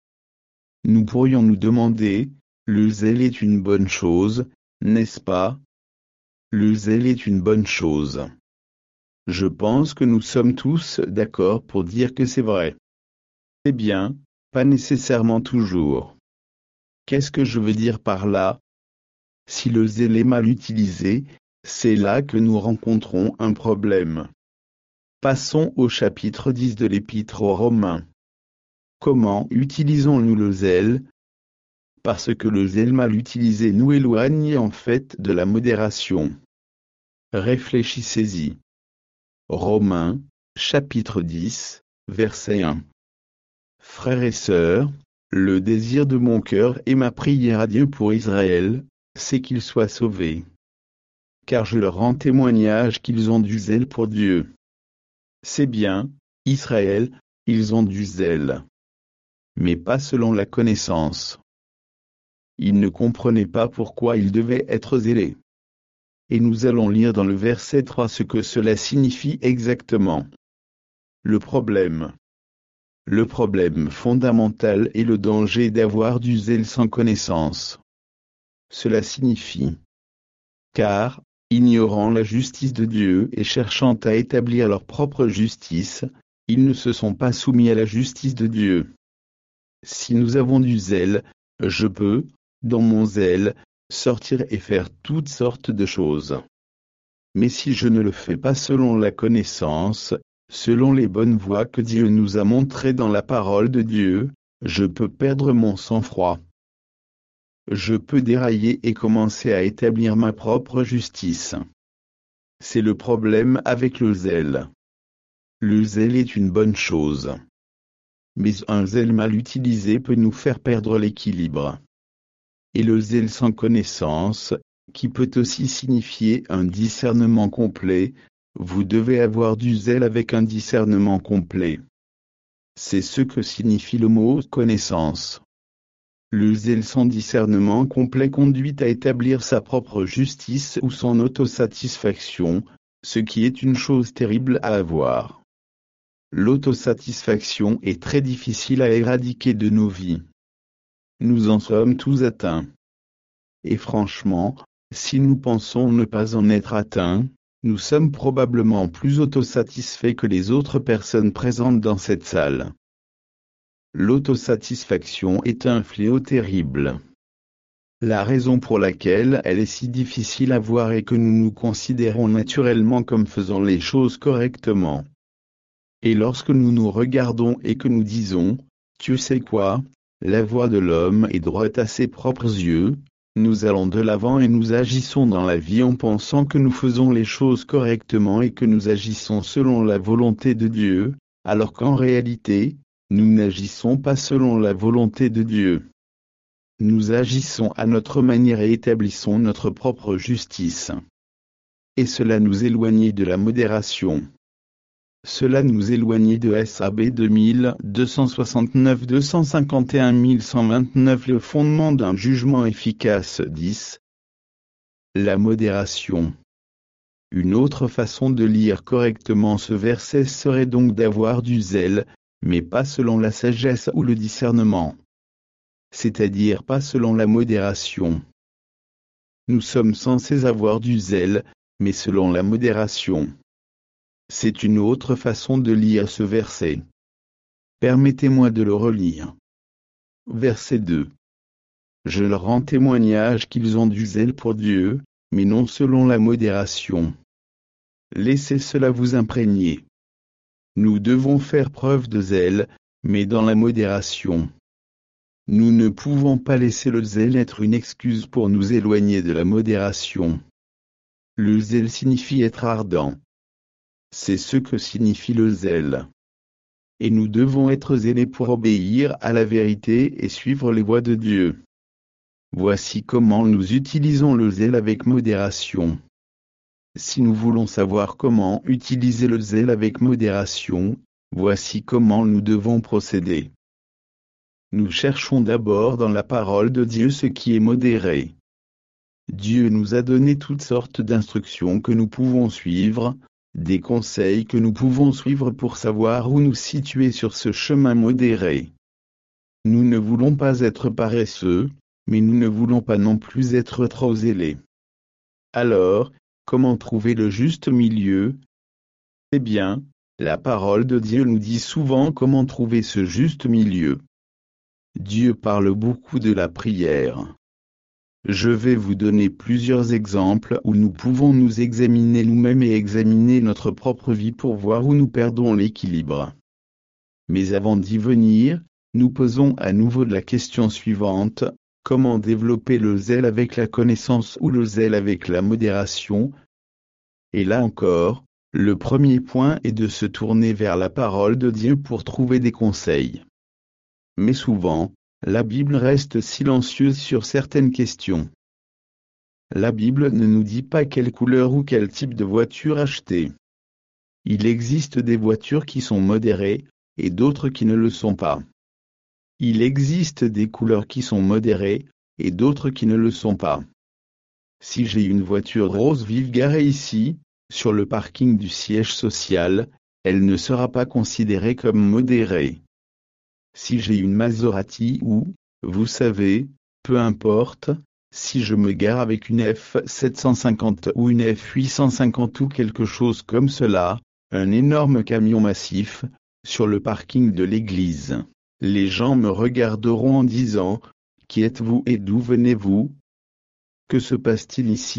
Nous pourrions nous demander, le zèle est une bonne chose, n'est-ce pas? Le zèle est une bonne chose. Je pense que nous sommes tous d'accord pour dire que c'est vrai. Eh bien, pas nécessairement toujours. Qu'est-ce que je veux dire par là? Si le zèle est mal utilisé, c'est là que nous rencontrons un problème. Passons au chapitre 10 de l'Épître aux Romains. Comment utilisons-nous le zèle? Parce que le zèle mal utilisé nous éloigne en fait de la modération. Réfléchissez-y. Romains, chapitre 10, verset 1. Frères et sœurs, le désir de mon cœur et ma prière à Dieu pour Israël, c'est qu'ils soient sauvés. Car je leur rends témoignage qu'ils ont du zèle pour Dieu. C'est bien, Israël, ils ont du zèle. Mais pas selon la connaissance. Ils ne comprenaient pas pourquoi ils devaient être zélés. Et nous allons lire dans le verset 3 ce que cela signifie exactement. Le problème fondamental est le danger d'avoir du zèle sans connaissance. Cela signifie, car, ignorant la justice de Dieu et cherchant à établir leur propre justice, ils ne se sont pas soumis à la justice de Dieu. Si nous avons du zèle, je peux, dans mon zèle, sortir et faire toutes sortes de choses. Mais si je ne le fais pas selon la connaissance, selon les bonnes voies que Dieu nous a montrées dans la parole de Dieu, je peux perdre mon sang-froid. Je peux dérailler et commencer à établir ma propre justice. C'est le problème avec le zèle. Le zèle est une bonne chose. Mais un zèle mal utilisé peut nous faire perdre l'équilibre. Et le zèle sans connaissance, qui peut aussi signifier un discernement complet, vous devez avoir du zèle avec un discernement complet. C'est ce que signifie le mot connaissance. Le zèle sans discernement complet conduit à établir sa propre justice ou son autosatisfaction, ce qui est une chose terrible à avoir. L'autosatisfaction est très difficile à éradiquer de nos vies. Nous en sommes tous atteints. Et franchement, si nous pensons ne pas en être atteints, nous sommes probablement plus autosatisfaits que les autres personnes présentes dans cette salle. L'autosatisfaction est un fléau terrible. La raison pour laquelle elle est si difficile à voir est que nous nous considérons naturellement comme faisant les choses correctement. Et lorsque nous nous regardons et que nous disons, tu sais quoi, la voie de l'homme est droite à ses propres yeux, Nous allons de l'avant et nous agissons dans la vie en pensant que nous faisons les choses correctement et que nous agissons selon la volonté de Dieu, alors qu'en réalité, nous n'agissons pas selon la volonté de Dieu. Nous agissons à notre manière et établissons notre propre justice. Et cela nous éloigne de la modération. Cela nous éloigne de SAB 2269 251 129 le fondement d'un jugement efficace 10. La modération. Une autre façon de lire correctement ce verset serait donc d'avoir du zèle, mais pas selon la sagesse ou le discernement. C'est-à-dire pas selon la modération. Nous sommes censés avoir du zèle, mais selon la modération. C'est une autre façon de lire ce verset. Permettez-moi de le relire. Verset 2. Je leur rends témoignage qu'ils ont du zèle pour Dieu, mais non selon la modération. Laissez cela vous imprégner. Nous devons faire preuve de zèle, mais dans la modération. Nous ne pouvons pas laisser le zèle être une excuse pour nous éloigner de la modération. Le zèle signifie être ardent. C'est ce que signifie le zèle. Et nous devons être zélés pour obéir à la vérité et suivre les voies de Dieu. Voici comment nous utilisons le zèle avec modération. Si nous voulons savoir comment utiliser le zèle avec modération, voici comment nous devons procéder. Nous cherchons d'abord dans la parole de Dieu ce qui est modéré. Dieu nous a donné toutes sortes d'instructions que nous pouvons suivre, des conseils que nous pouvons suivre pour savoir où nous situer sur ce chemin modéré. Nous ne voulons pas être paresseux, mais nous ne voulons pas non plus être trop zélés. Alors, comment trouver le juste milieu? Eh bien, la parole de Dieu nous dit souvent comment trouver ce juste milieu. Dieu parle beaucoup de la prière. Je vais vous donner plusieurs exemples où nous pouvons nous examiner nous-mêmes et examiner notre propre vie pour voir où nous perdons l'équilibre. Mais avant d'y venir, nous posons à nouveau la question suivante, comment développer le zèle avec la connaissance ou le zèle avec la modération? Et là encore, le premier point est de se tourner vers la parole de Dieu pour trouver des conseils. Mais souvent, la Bible reste silencieuse sur certaines questions. La Bible ne nous dit pas quelle couleur ou quel type de voiture acheter. Il existe des voitures qui sont modérées, et d'autres qui ne le sont pas. Il existe des couleurs qui sont modérées, et d'autres qui ne le sont pas. Si j'ai une voiture rose vive garée ici, sur le parking du siège social, elle ne sera pas considérée comme modérée. Si j'ai une Maserati ou, vous savez, peu importe, si je me gare avec une F750 ou une F850 ou quelque chose comme cela, un énorme camion massif, sur le parking de l'église, les gens me regarderont en disant, « Qui êtes-vous et d'où venez-vous? Que se passe-t-il ici ?»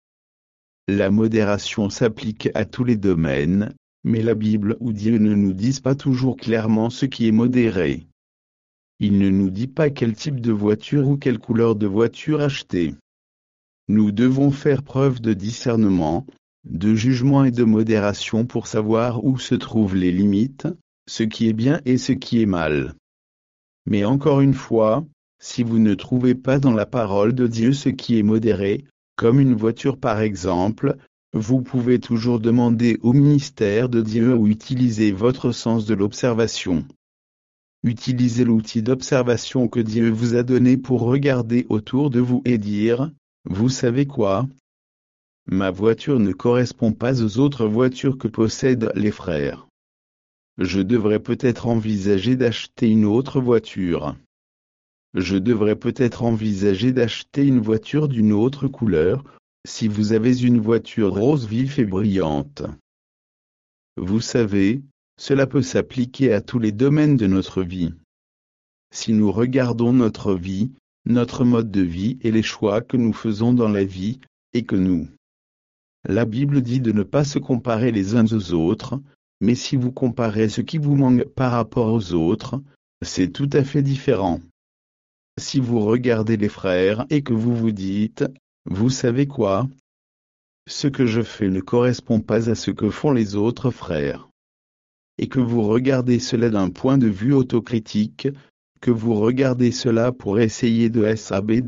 La modération s'applique à tous les domaines, mais la Bible ou Dieu ne nous disent pas toujours clairement ce qui est modéré. Il ne nous dit pas quel type de voiture ou quelle couleur de voiture acheter. Nous devons faire preuve de discernement, de jugement et de modération pour savoir où se trouvent les limites, ce qui est bien et ce qui est mal. Mais encore une fois, si vous ne trouvez pas dans la parole de Dieu ce qui est modéré, comme une voiture par exemple, vous pouvez toujours demander au ministère de Dieu ou utiliser votre sens de l'observation. Utilisez l'outil d'observation que Dieu vous a donné pour regarder autour de vous et dire, « Vous savez quoi? Ma voiture ne correspond pas aux autres voitures que possèdent les frères. Je devrais peut-être envisager d'acheter une autre voiture. Je devrais peut-être envisager d'acheter une voiture d'une autre couleur, si vous avez une voiture rose vif et brillante. » Vous savez, cela peut s'appliquer à tous les domaines de notre vie. Si nous regardons notre vie, notre mode de vie et les choix que nous faisons dans la vie, et que nous. La Bible dit de ne pas se comparer les uns aux autres, mais si vous comparez ce qui vous manque par rapport aux autres, c'est tout à fait différent. si vous regardez les frères et que vous vous dites, vous savez quoi? Ce que je fais ne correspond pas à ce que font les autres frères. Et que vous regardez cela d'un point de vue autocritique, que vous regardez cela pour essayer de SAB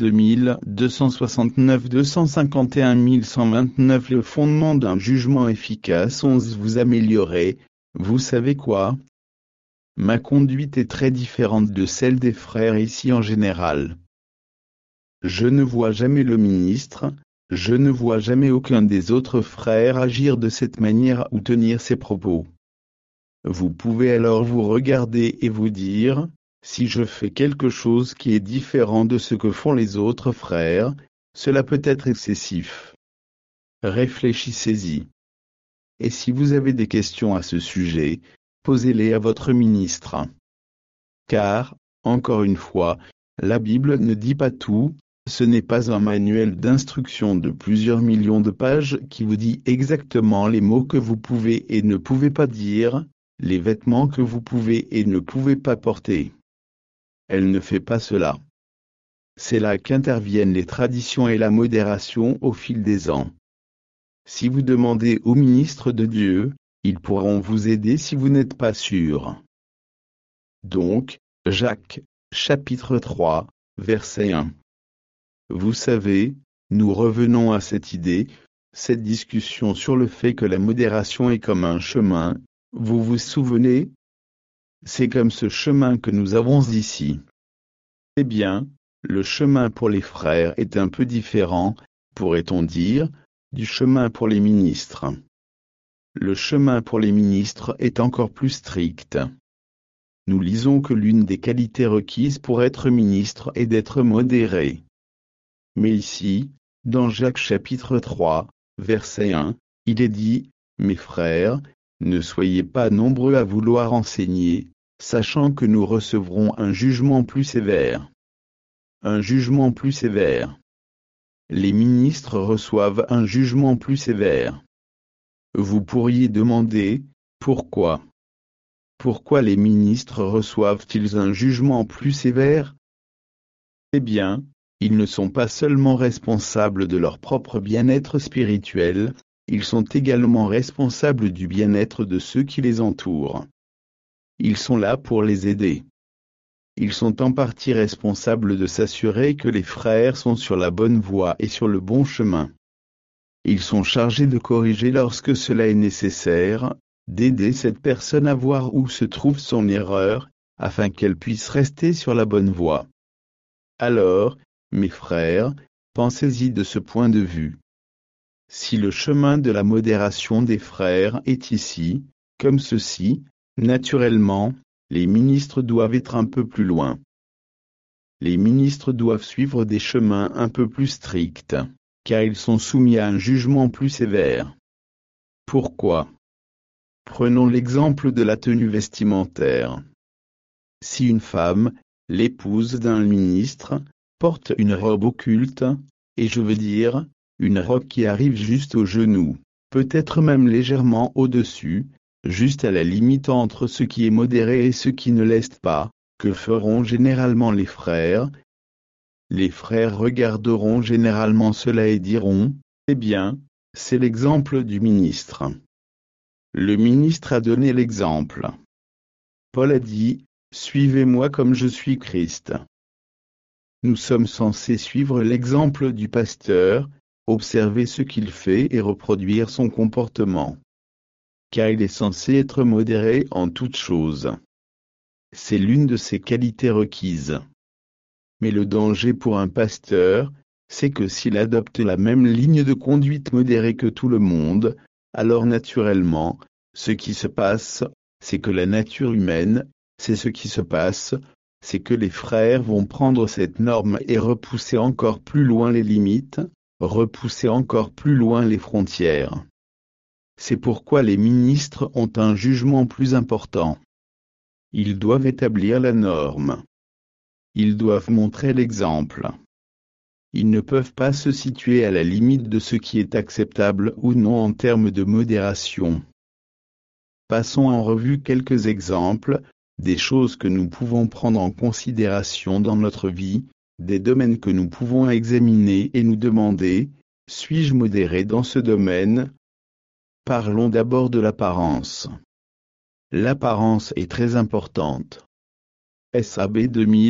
2269 251 129 le fondement d'un jugement efficace 11 vous améliorez, vous savez quoi? Ma conduite est très différente de celle des frères ici en général. Je ne vois jamais le ministre, je ne vois jamais aucun des autres frères agir de cette manière ou tenir ces propos. Vous pouvez alors vous regarder et vous dire, si je fais quelque chose qui est différent de ce que font les autres frères, cela peut être excessif. Réfléchissez-y. Et si vous avez des questions à ce sujet, posez-les à votre ministre. Car, encore une fois, la Bible ne dit pas tout, ce n'est pas un manuel d'instruction de plusieurs millions de pages qui vous dit exactement les mots que vous pouvez et ne pouvez pas dire, les vêtements que vous pouvez et ne pouvez pas porter. Elle ne fait pas cela. C'est là qu'interviennent les traditions et la modération au fil des ans. Si vous demandez aux ministres de Dieu, ils pourront vous aider si vous n'êtes pas sûr. Donc, Jacques, chapitre 3, verset 1. Vous savez, nous revenons à cette idée, cette discussion sur le fait que la modération est comme un chemin, vous vous souvenez? C'est comme ce chemin que nous avons ici. Eh bien, le chemin pour les frères est un peu différent, pourrait-on dire, du chemin pour les ministres. Le chemin pour les ministres est encore plus strict. Nous lisons que l'une des qualités requises pour être ministre est d'être modéré. Mais ici, dans Jacques chapitre 3, verset 1, il est dit, « Mes frères, ne soyez pas nombreux à vouloir enseigner, sachant que nous recevrons un jugement plus sévère. » Un jugement plus sévère. Les ministres reçoivent un jugement plus sévère. Vous pourriez demander, pourquoi? Pourquoi les ministres reçoivent-ils un jugement plus sévère? Eh bien, ils ne sont pas seulement responsables de leur propre bien-être spirituel, ils sont également responsables du bien-être de ceux qui les entourent. Ils sont là pour les aider. Ils sont en partie responsables de s'assurer que les frères sont sur la bonne voie et sur le bon chemin. Ils sont chargés de corriger lorsque cela est nécessaire, d'aider cette personne à voir où se trouve son erreur, afin qu'elle puisse rester sur la bonne voie. Alors, mes frères, pensez-y de ce point de vue. Si le chemin de la modération des frères est ici, comme ceci, naturellement, les ministres doivent être un peu plus loin. Les ministres doivent suivre des chemins un peu plus stricts, car ils sont soumis à un jugement plus sévère. Pourquoi? Prenons l'exemple de la tenue vestimentaire. Si une femme, l'épouse d'un ministre, porte une robe occulte, et je veux dire, une robe qui arrive juste aux genoux, peut-être même légèrement au-dessus, juste à la limite entre ce qui est modéré et ce qui ne l'est pas, que feront généralement les frères? Les frères regarderont généralement cela et diront, eh bien, c'est l'exemple du ministre. Le ministre a donné l'exemple. Paul a dit, suivez-moi comme je suis Christ. Nous sommes censés suivre l'exemple du pasteur, observer ce qu'il fait et reproduire son comportement. Car il est censé être modéré en toutes choses. C'est l'une de ses qualités requises. Mais le danger pour un pasteur, c'est que s'il adopte la même ligne de conduite modérée que tout le monde, alors naturellement, ce qui se passe, c'est que la nature humaine, c'est ce qui se passe, c'est que les frères vont prendre cette norme et repousser encore plus loin les limites, repousser encore plus loin les frontières. C'est pourquoi les ministres ont un jugement plus important. Ils doivent établir la norme. Ils doivent montrer l'exemple. Ils ne peuvent pas se situer à la limite de ce qui est acceptable ou non en termes de modération. Passons en revue quelques exemples, des choses que nous pouvons prendre en considération dans notre vie, des domaines que nous pouvons examiner et nous demander, suis-je modéré dans ce domaine? Parlons d'abord de l'apparence. L'apparence est très importante. SAB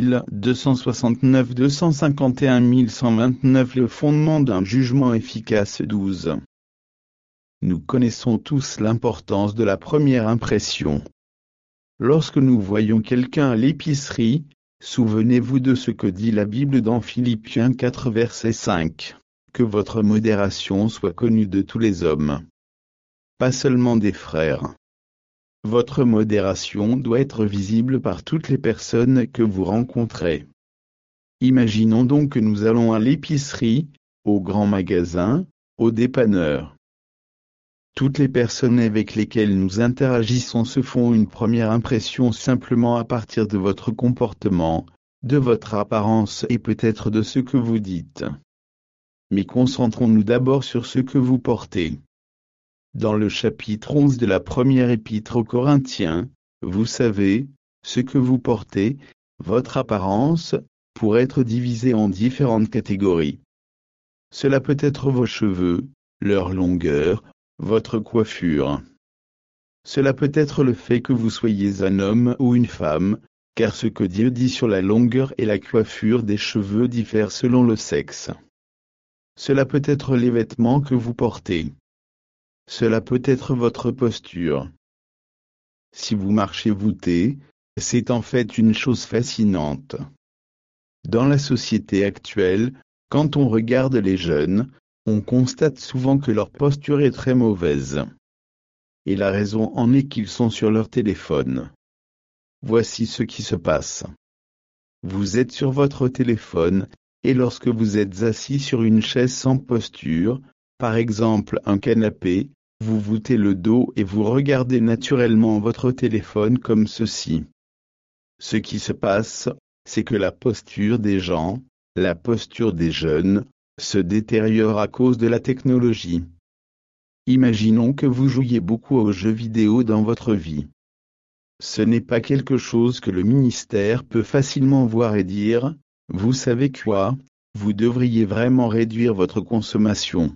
2269-251-1129 Le fondement d'un jugement efficace 12. Nous connaissons tous l'importance de la première impression. Lorsque nous voyons quelqu'un à l'épicerie, souvenez-vous de ce que dit la Bible dans Philippiens 4 verset 5. Que votre modération soit connue de tous les hommes. Pas seulement des frères. Votre modération doit être visible par toutes les personnes que vous rencontrez. Imaginons donc que nous allons à l'épicerie, au grand magasin, au dépanneur. Toutes les personnes avec lesquelles nous interagissons se font une première impression simplement à partir de votre comportement, de votre apparence et peut-être de ce que vous dites. Mais concentrons-nous d'abord sur ce que vous portez. Dans le chapitre 11 de la première épître aux Corinthiens, vous savez, ce que vous portez, votre apparence, pourrait être divisée en différentes catégories. Cela peut être vos cheveux, leur longueur, votre coiffure. Cela peut être le fait que vous soyez un homme ou une femme, car ce que Dieu dit sur la longueur et la coiffure des cheveux diffère selon le sexe. Cela peut être les vêtements que vous portez. Cela peut être votre posture. Si vous marchez voûté, c'est en fait une chose fascinante. Dans la société actuelle, quand on regarde les jeunes, on constate souvent que leur posture est très mauvaise. Et la raison en est qu'ils sont sur leur téléphone. Voici ce qui se passe. Vous êtes sur votre téléphone, et lorsque vous êtes assis sur une chaise sans posture, par exemple un canapé, vous voûtez le dos et vous regardez naturellement votre téléphone comme ceci. Ce qui se passe, c'est que la posture des gens, la posture des jeunes, se détériore à cause de la technologie. Imaginons que vous jouiez beaucoup aux jeux vidéo dans votre vie. Ce n'est pas quelque chose que le ministère peut facilement voir et dire, vous savez quoi, vous devriez vraiment réduire votre consommation.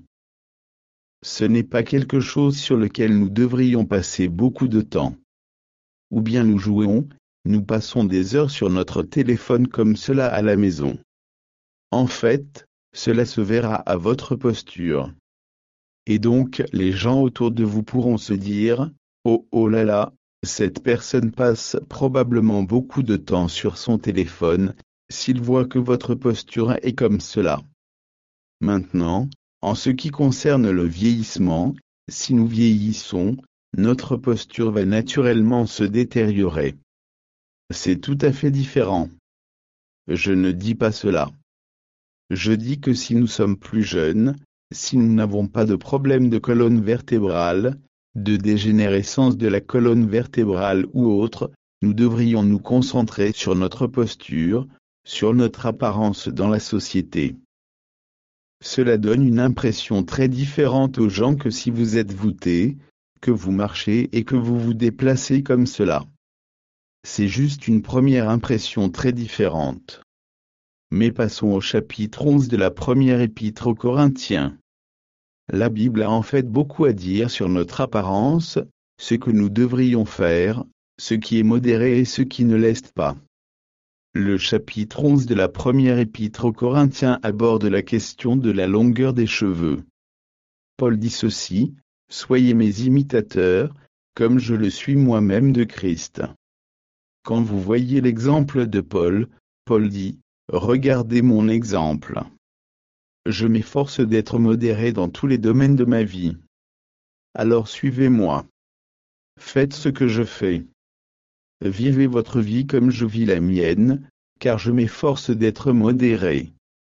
Ce n'est pas quelque chose sur lequel nous devrions passer beaucoup de temps. Ou bien nous jouons, nous passons des heures sur notre téléphone comme cela à la maison. En fait, cela se verra à votre posture. Et donc les gens autour de vous pourront se dire, oh oh là là, cette personne passe probablement beaucoup de temps sur son téléphone, s'il voit que votre posture est comme cela. Maintenant, en ce qui concerne le vieillissement, si nous vieillissons, notre posture va naturellement se détériorer. C'est tout à fait différent. Je ne dis pas cela. Je dis que si nous sommes plus jeunes, si nous n'avons pas de problème de colonne vertébrale, de dégénérescence de la colonne vertébrale ou autre, nous devrions nous concentrer sur notre posture, sur notre apparence dans la société. Cela donne une impression très différente aux gens que si vous êtes voûté, que vous marchez et que vous vous déplacez comme cela. C'est juste une première impression très différente. Mais passons au chapitre 11 de la première épître aux Corinthiens. La Bible a en fait beaucoup à dire sur notre apparence, ce que nous devrions faire, ce qui est modéré et ce qui ne l'est pas. Le chapitre 11 de la première épître aux Corinthiens aborde la question de la longueur des cheveux. Paul dit ceci, « Soyez mes imitateurs, comme je le suis moi-même de Christ. » Quand vous voyez l'exemple de Paul, Paul dit, « Regardez mon exemple. » Je m'efforce d'être modéré dans tous les domaines de ma vie. Alors suivez-moi. Faites ce que je fais. Vivez votre vie comme je vis la mienne, car je m'efforce d'être modéré.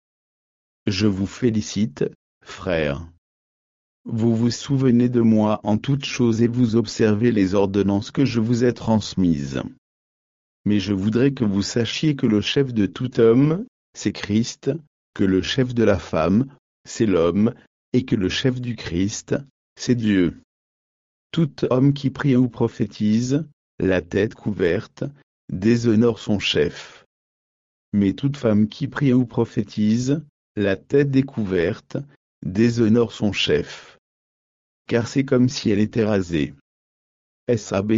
Je vous félicite, frères. Vous vous souvenez de moi en toutes choses et vous observez les ordonnances que je vous ai transmises. Mais je voudrais que vous sachiez que le chef de tout homme, c'est Christ, que le chef de la femme, c'est l'homme, et que le chef du Christ, c'est Dieu. Tout homme qui prie ou prophétise, la tête couverte, déshonore son chef. Mais toute femme qui prie ou prophétise, la tête découverte, déshonore son chef. Car c'est comme si elle était rasée. SAB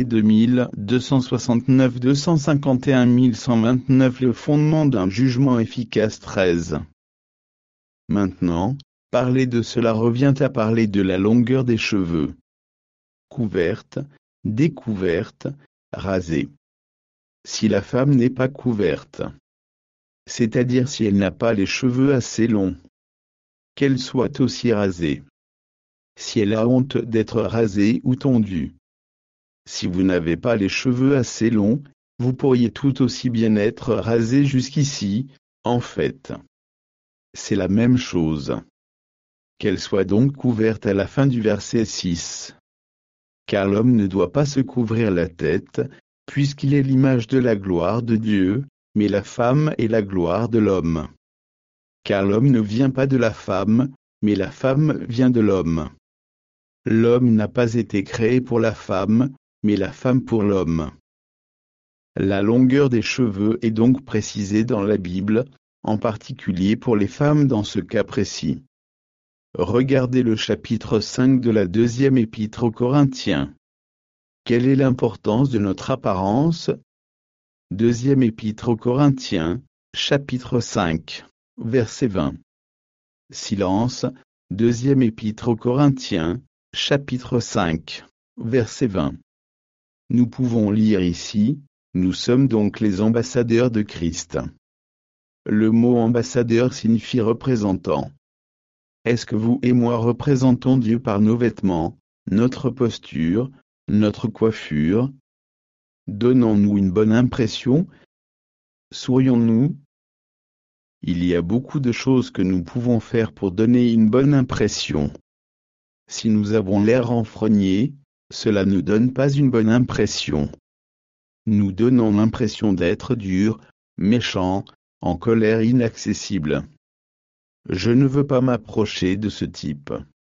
2269-251-1129 Le fondement d'un jugement efficace 13. Maintenant, parler de cela revient à parler de la longueur des cheveux. Couverte, découverte, rasée. Si la femme n'est pas couverte, c'est-à-dire si elle n'a pas les cheveux assez longs, qu'elle soit aussi rasée. Si elle a honte d'être rasée ou tondue. Si vous n'avez pas les cheveux assez longs, vous pourriez tout aussi bien être rasé jusqu'ici, en fait. C'est la même chose. Qu'elle soit donc couverte à la fin du verset 6. Car l'homme ne doit pas se couvrir la tête, puisqu'il est l'image de la gloire de Dieu, mais la femme est la gloire de l'homme. Car l'homme ne vient pas de la femme, mais la femme vient de l'homme. L'homme n'a pas été créé pour la femme, mais la femme pour l'homme. La longueur des cheveux est donc précisée dans la Bible, en particulier pour les femmes dans ce cas précis. Regardez le chapitre 5 de la deuxième épître aux Corinthiens. Quelle est l'importance de notre apparence? Deuxième épître aux Corinthiens, chapitre 5, verset 20. Silence, deuxième épître aux Corinthiens, chapitre 5, verset 20. Nous pouvons lire ici, nous sommes donc les ambassadeurs de Christ. Le mot ambassadeur signifie représentant. Est-ce que vous et moi représentons Dieu par nos vêtements, notre posture, notre coiffure? Donnons-nous une bonne impression? Sourions-nous? Il y a beaucoup de choses que nous pouvons faire pour donner une bonne impression. Si nous avons l'air renfrogné, cela ne donne pas une bonne impression. Nous donnons l'impression d'être durs, méchants, en colère inaccessible. Je ne veux pas m'approcher de ce type.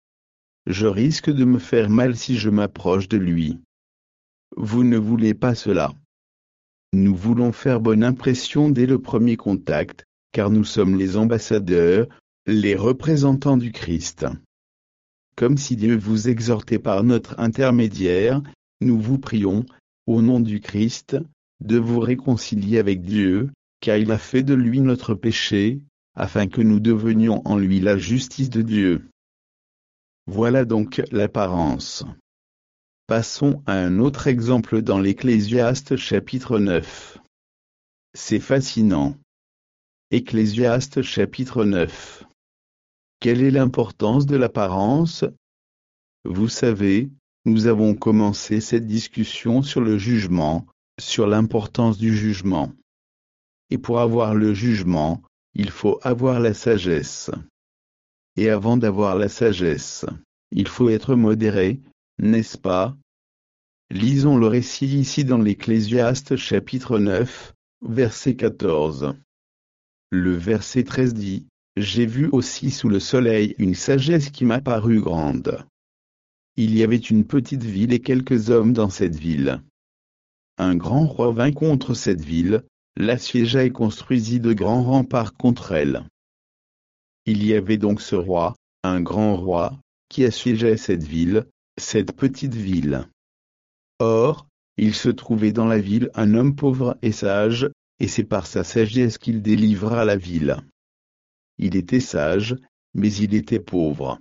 Je risque de me faire mal si je m'approche de lui. Vous ne voulez pas cela. Nous voulons faire bonne impression dès le premier contact, car nous sommes les ambassadeurs, les représentants du Christ. Comme si Dieu vous exhortait par notre intermédiaire, nous vous prions, au nom du Christ, de vous réconcilier avec Dieu, car il a fait de lui notre péché, afin que nous devenions en lui la justice de Dieu. Voilà donc l'apparence. Passons à un autre exemple dans l'Ecclésiaste chapitre 9. C'est fascinant. Ecclésiaste chapitre 9. Quelle est l'importance de l'apparence? Vous savez, nous avons commencé cette discussion sur le jugement, sur l'importance du jugement. Et pour avoir le jugement, il faut avoir la sagesse. Et avant d'avoir la sagesse, il faut être modéré, n'est-ce pas? Lisons le récit ici dans l'Ecclésiaste chapitre 9, verset 14. Le verset 13 dit: J'ai vu aussi sous le soleil une sagesse qui m'a paru grande. Il y avait une petite ville et quelques hommes dans cette ville. Un grand roi vint contre cette ville, l'assiégea et construisit de grands remparts contre elle. Il y avait donc ce roi, un grand roi, qui assiégeait cette ville, cette petite ville. Or, il se trouvait dans la ville un homme pauvre et sage, et c'est par sa sagesse qu'il délivra la ville. Il était sage, mais il était pauvre.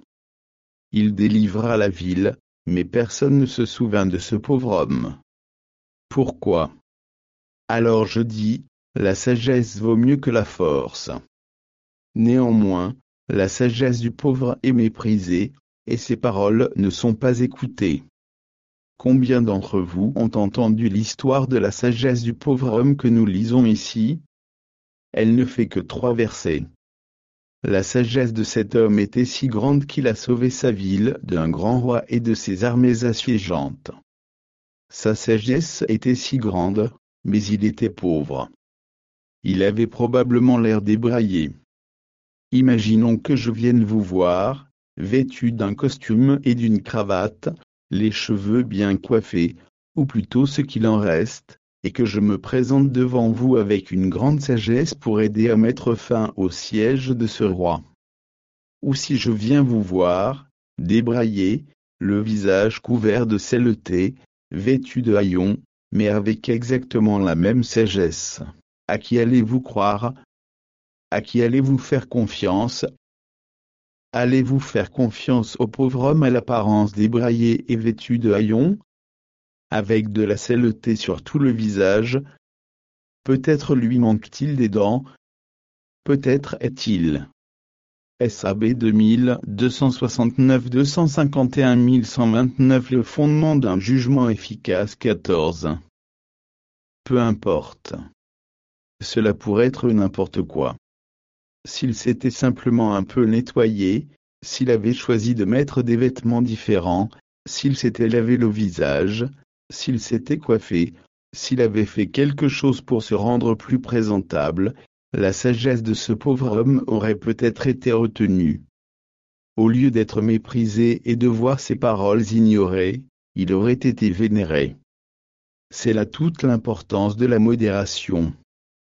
Il délivra la ville, mais personne ne se souvint de ce pauvre homme. Pourquoi? Alors je dis, la sagesse vaut mieux que la force. Néanmoins, la sagesse du pauvre est méprisée, et ses paroles ne sont pas écoutées. Combien d'entre vous ont entendu l'histoire de la sagesse du pauvre homme que nous lisons ici? Elle ne fait que 3 versets. La sagesse de cet homme était si grande qu'il a sauvé sa ville d'un grand roi et de ses armées assiégeantes. Sa sagesse était si grande, mais il était pauvre. Il avait probablement l'air débraillé. Imaginons que je vienne vous voir, vêtu d'un costume et d'une cravate, les cheveux bien coiffés, ou plutôt ce qu'il en reste, et que je me présente devant vous avec une grande sagesse pour aider à mettre fin au siège de ce roi. Ou si je viens vous voir, débraillé, le visage couvert de saleté, vêtu de haillons, mais avec exactement la même sagesse. À qui allez-vous croire? À qui allez-vous faire confiance? Allez-vous faire confiance au pauvre homme à l'apparence débraillée et vêtu de haillons, avec de la saleté sur tout le visage? Peut-être lui manque-t-il des dents, peut-être est-il SAB 2269-251-1129 le fondement d'un jugement efficace 14. Peu importe. Cela pourrait être n'importe quoi. S'il s'était simplement un peu nettoyé, s'il avait choisi de mettre des vêtements différents, s'il s'était lavé le visage, s'il s'était coiffé, s'il avait fait quelque chose pour se rendre plus présentable, la sagesse de ce pauvre homme aurait peut-être été retenue. Au lieu d'être méprisé et de voir ses paroles ignorées, il aurait été vénéré. C'est là toute l'importance de la modération.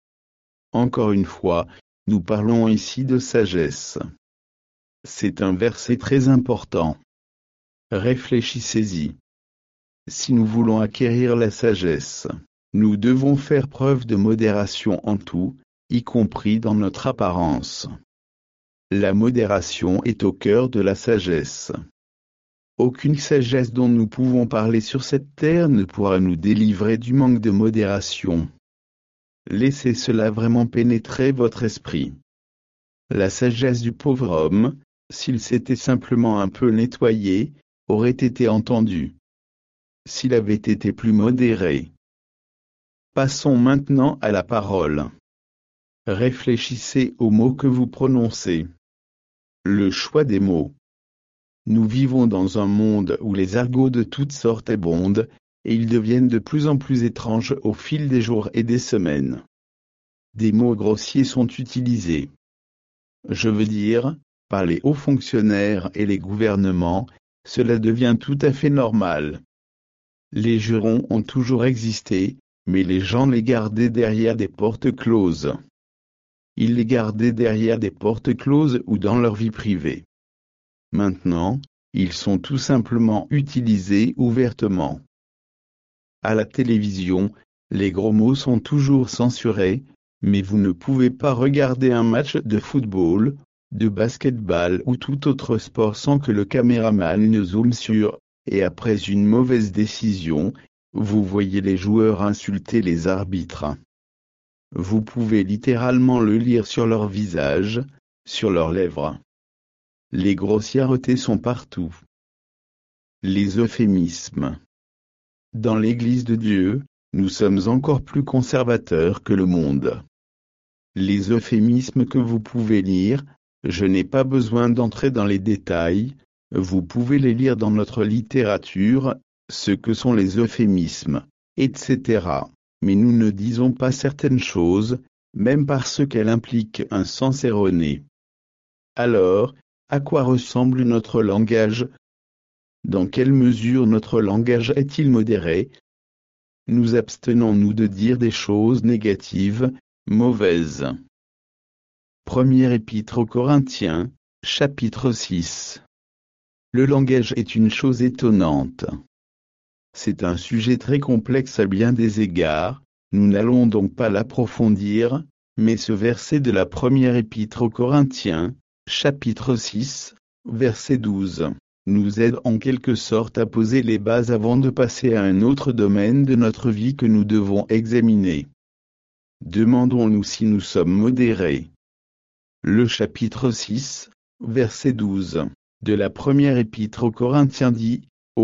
Encore une fois, nous parlons ici de sagesse. C'est un verset très important. Réfléchissez-y. Si nous voulons acquérir la sagesse, nous devons faire preuve de modération en tout, y compris dans notre apparence. La modération est au cœur de la sagesse. Aucune sagesse dont nous pouvons parler sur cette terre ne pourra nous délivrer du manque de modération. Laissez cela vraiment pénétrer votre esprit. La sagesse du pauvre homme, s'il s'était simplement un peu nettoyé, aurait été entendue. S'il avait été plus modéré. Passons maintenant à la parole. Réfléchissez aux mots que vous prononcez. Le choix des mots. Nous vivons dans un monde où les argots de toutes sortes abondent, et ils deviennent de plus en plus étranges au fil des jours et des semaines. Des mots grossiers sont utilisés. Je veux dire, par les hauts fonctionnaires et les gouvernements, cela devient tout à fait normal. Les jurons ont toujours existé, mais les gens les gardaient derrière des portes closes. Ils les gardaient derrière des portes closes ou dans leur vie privée. Maintenant, ils sont tout simplement utilisés ouvertement. À la télévision, les gros mots sont toujours censurés, mais vous ne pouvez pas regarder un match de football, de basketball ou tout autre sport sans que le caméraman ne zoome sur, et après une mauvaise décision, vous voyez les joueurs insulter les arbitres. Vous pouvez littéralement le lire sur leur visage, sur leurs lèvres. Les grossièretés sont partout. Les euphémismes. Dans l'Église de Dieu, nous sommes encore plus conservateurs que le monde. Les euphémismes que vous pouvez lire, je n'ai pas besoin d'entrer dans les détails, vous pouvez les lire dans notre littérature, ce que sont les euphémismes, etc. Mais nous ne disons pas certaines choses, même parce qu'elles impliquent un sens erroné. Alors, à quoi ressemble notre langage? Dans quelle mesure notre langage est-il modéré? Nous abstenons-nous de dire des choses négatives, mauvaises? Première épître aux Corinthiens, chapitre 6. Le langage est une chose étonnante. C'est un sujet très complexe à bien des égards, nous n'allons donc pas l'approfondir, mais ce verset de la première épître aux Corinthiens, chapitre 6, verset 12, nous aide en quelque sorte à poser les bases avant de passer à un autre domaine de notre vie que nous devons examiner. Demandons-nous si nous sommes modérés. Le chapitre 6, verset 12, de la première épître aux Corinthiens dit,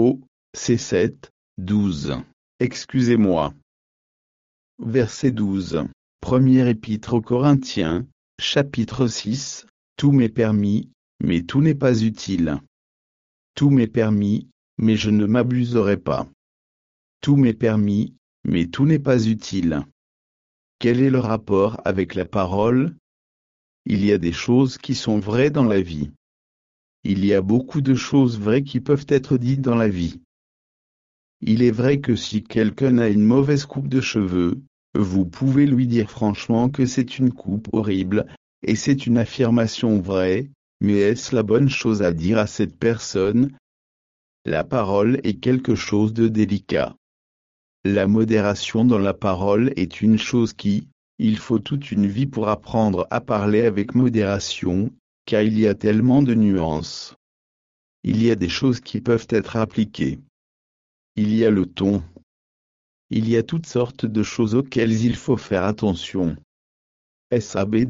C7, 12. Excusez-moi. Verset 12. Première épître aux Corinthiens, chapitre 6. Tout m'est permis, mais tout n'est pas utile. Tout m'est permis, mais je ne m'abuserai pas. Tout m'est permis, mais tout n'est pas utile. Quel est le rapport avec la parole? Il y a des choses qui sont vraies dans la vie. Il y a beaucoup de choses vraies qui peuvent être dites dans la vie. Il est vrai que si quelqu'un a une mauvaise coupe de cheveux, vous pouvez lui dire franchement que c'est une coupe horrible, et c'est une affirmation vraie, mais est-ce la bonne chose à dire à cette personne? La parole est quelque chose de délicat. La modération dans la parole est une chose il faut toute une vie pour apprendre à parler avec modération, car il y a tellement de nuances. Il y a des choses qui peuvent être appliquées. Il y a le ton. Il y a toutes sortes de choses auxquelles il faut faire attention. SAB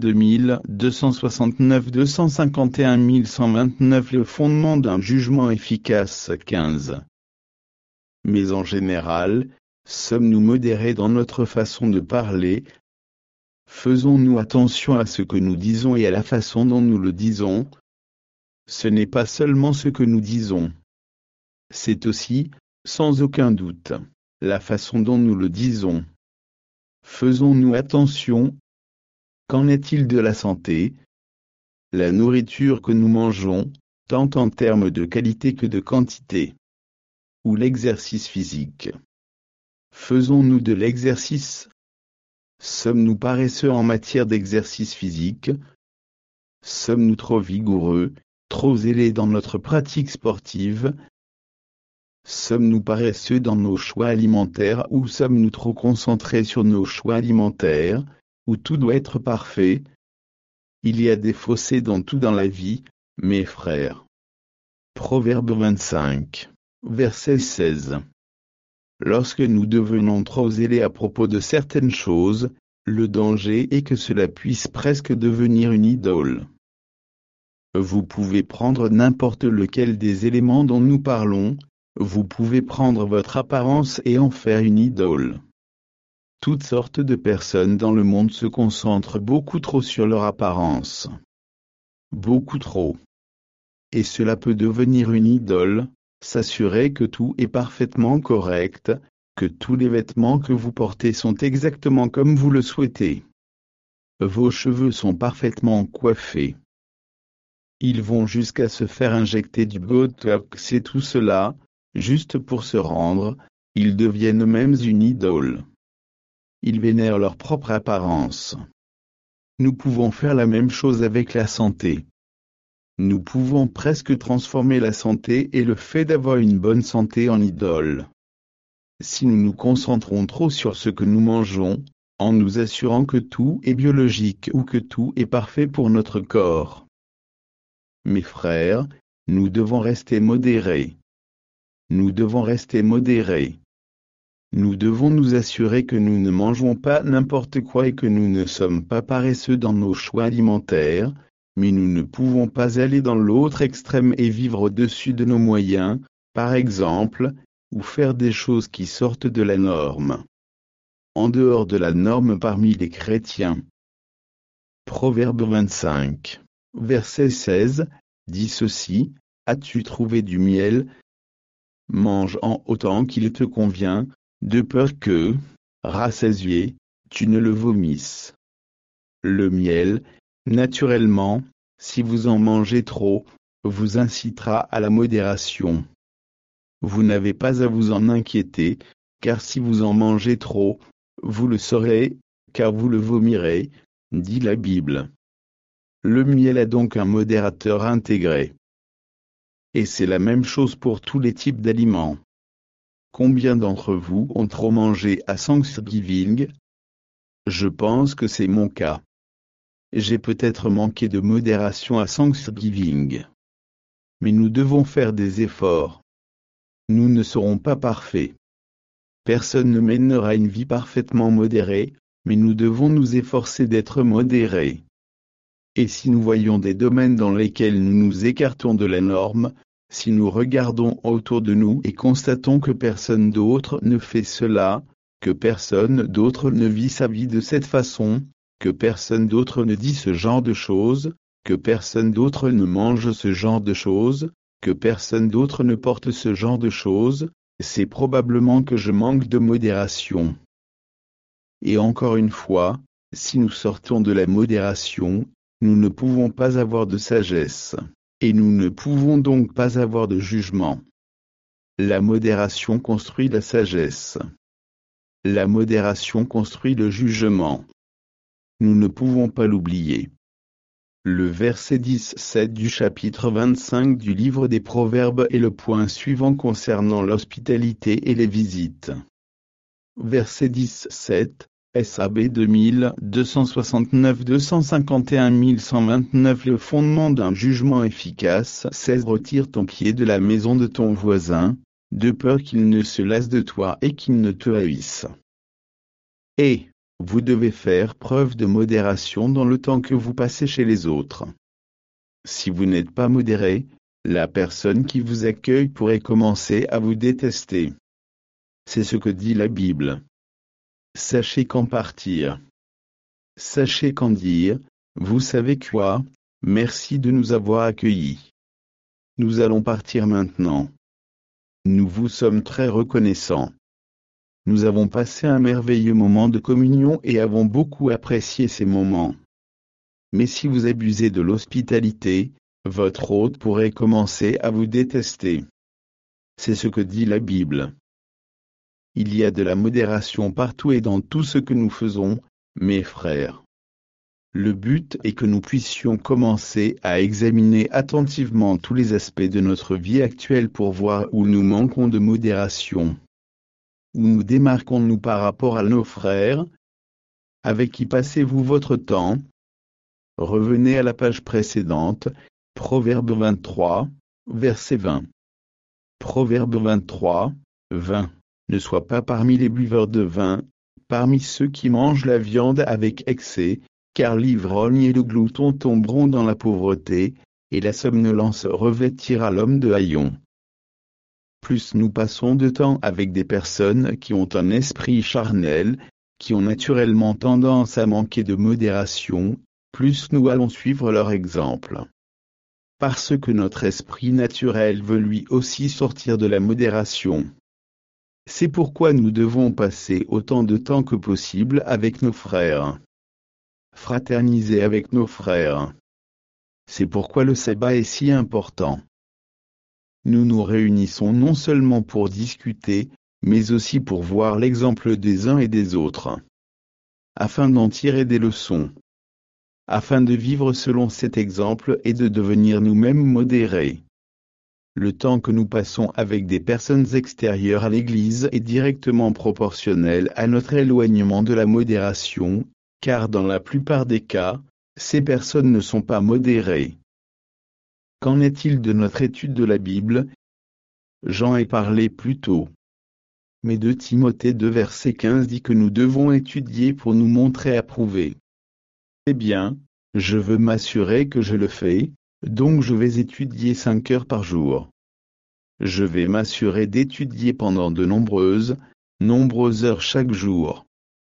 2269-251-1129 Le fondement d'un jugement efficace 15. Mais en général, sommes-nous modérés dans notre façon de parler? Faisons-nous attention à ce que nous disons et à la façon dont nous le disons? Ce n'est pas seulement ce que nous disons. C'est aussi, sans aucun doute, la façon dont nous le disons. Faisons-nous attention? Qu'en est-il de la santé? La nourriture que nous mangeons, tant en termes de qualité que de quantité. Ou l'exercice physique. Faisons-nous de l'exercice? Sommes-nous paresseux en matière d'exercice physique? Sommes-nous trop vigoureux, trop zélés dans notre pratique sportive? Sommes-nous paresseux dans nos choix alimentaires ou sommes-nous trop concentrés sur nos choix alimentaires, où tout doit être parfait? Il y a des fossés dans tout dans la vie, mes frères. Proverbe 25, verset 16. Lorsque nous devenons trop zélés à propos de certaines choses, le danger est que cela puisse presque devenir une idole. Vous pouvez prendre n'importe lequel des éléments dont nous parlons, vous pouvez prendre votre apparence et en faire une idole. Toutes sortes de personnes dans le monde se concentrent beaucoup trop sur leur apparence. Beaucoup trop. Et cela peut devenir une idole, s'assurer que tout est parfaitement correct, que tous les vêtements que vous portez sont exactement comme vous le souhaitez. Vos cheveux sont parfaitement coiffés. Ils vont jusqu'à se faire injecter du Botox et tout cela, juste pour se rendre, ils deviennent eux-mêmes une idole. Ils vénèrent leur propre apparence. Nous pouvons faire la même chose avec la santé. Nous pouvons presque transformer la santé et le fait d'avoir une bonne santé en idole. Si nous nous concentrons trop sur ce que nous mangeons, en nous assurant que tout est biologique ou que tout est parfait pour notre corps. Mes frères, nous devons rester modérés. Nous devons rester modérés. Nous devons nous assurer que nous ne mangeons pas n'importe quoi et que nous ne sommes pas paresseux dans nos choix alimentaires, mais nous ne pouvons pas aller dans l'autre extrême et vivre au-dessus de nos moyens, par exemple, ou faire des choses qui sortent de la norme. En dehors de la norme parmi les chrétiens. Proverbe 25, verset 16, dit ceci, as-tu trouvé du miel? Mange en autant qu'il te convient, de peur que, rassasié, tu ne le vomisses. Le miel, naturellement, si vous en mangez trop, vous incitera à la modération. Vous n'avez pas à vous en inquiéter, car si vous en mangez trop, vous le saurez, car vous le vomirez, dit la Bible. Le miel a donc un modérateur intégré. Et c'est la même chose pour tous les types d'aliments. Combien d'entre vous ont trop mangé à Thanksgiving? Je pense que c'est mon cas. J'ai peut-être manqué de modération à Thanksgiving. Mais nous devons faire des efforts. Nous ne serons pas parfaits. Personne ne mènera une vie parfaitement modérée, mais nous devons nous efforcer d'être modérés. Et si nous voyons des domaines dans lesquels nous nous écartons de la norme, si nous regardons autour de nous et constatons que personne d'autre ne fait cela, que personne d'autre ne vit sa vie de cette façon, que personne d'autre ne dit ce genre de choses, que personne d'autre ne mange ce genre de choses, que personne d'autre ne porte ce genre de choses, c'est probablement que je manque de modération. Et encore une fois, si nous sortons de la modération, nous ne pouvons pas avoir de sagesse, et nous ne pouvons donc pas avoir de jugement. La modération construit la sagesse. La modération construit le jugement. Nous ne pouvons pas l'oublier. Le verset 17 du chapitre 25 du livre des Proverbes est le point suivant concernant l'hospitalité et les visites. Verset 17, SAB 2269-251-1129. Le fondement d'un jugement efficace, c'est retire ton pied de la maison de ton voisin, de peur qu'il ne se lasse de toi et qu'il ne te haïsse. Et vous devez faire preuve de modération dans le temps que vous passez chez les autres. Si vous n'êtes pas modéré, la personne qui vous accueille pourrait commencer à vous détester. C'est ce que dit la Bible. Sachez quand partir. Sachez quand dire, vous savez quoi, merci de nous avoir accueillis. Nous allons partir maintenant. Nous vous sommes très reconnaissants. Nous avons passé un merveilleux moment de communion et avons beaucoup apprécié ces moments. Mais si vous abusez de l'hospitalité, votre hôte pourrait commencer à vous détester. C'est ce que dit la Bible. Il y a de la modération partout et dans tout ce que nous faisons, mes frères. Le but est que nous puissions commencer à examiner attentivement tous les aspects de notre vie actuelle pour voir où nous manquons de modération. Où nous démarquons-nous par rapport à nos frères? Avec qui passez-vous votre temps? Revenez à la page précédente, Proverbe 23, verset 20. Proverbe 23, 20. Ne sois pas parmi les buveurs de vin, parmi ceux qui mangent la viande avec excès, car l'ivrogne et le glouton tomberont dans la pauvreté, et la somnolence revêtira l'homme de haillons. Plus nous passons de temps avec des personnes qui ont un esprit charnel, qui ont naturellement tendance à manquer de modération, plus nous allons suivre leur exemple. Parce que notre esprit naturel veut lui aussi sortir de la modération. C'est pourquoi nous devons passer autant de temps que possible avec nos frères. Fraterniser avec nos frères. C'est pourquoi le sabbat est si important. Nous nous réunissons non seulement pour discuter, mais aussi pour voir l'exemple des uns et des autres. Afin d'en tirer des leçons. Afin de vivre selon cet exemple et de devenir nous-mêmes modérés. Le temps que nous passons avec des personnes extérieures à l'Église est directement proportionnel à notre éloignement de la modération, car dans la plupart des cas, ces personnes ne sont pas modérées. Qu'en est-il de notre étude de la Bible? J'en ai parlé plus tôt. Mais 2 Timothée 2 verset 15 dit que nous devons étudier pour nous montrer approuvés. Eh bien, je veux m'assurer que je le fais, donc je vais étudier 5 heures par jour. Je vais m'assurer d'étudier pendant de nombreuses heures chaque jour.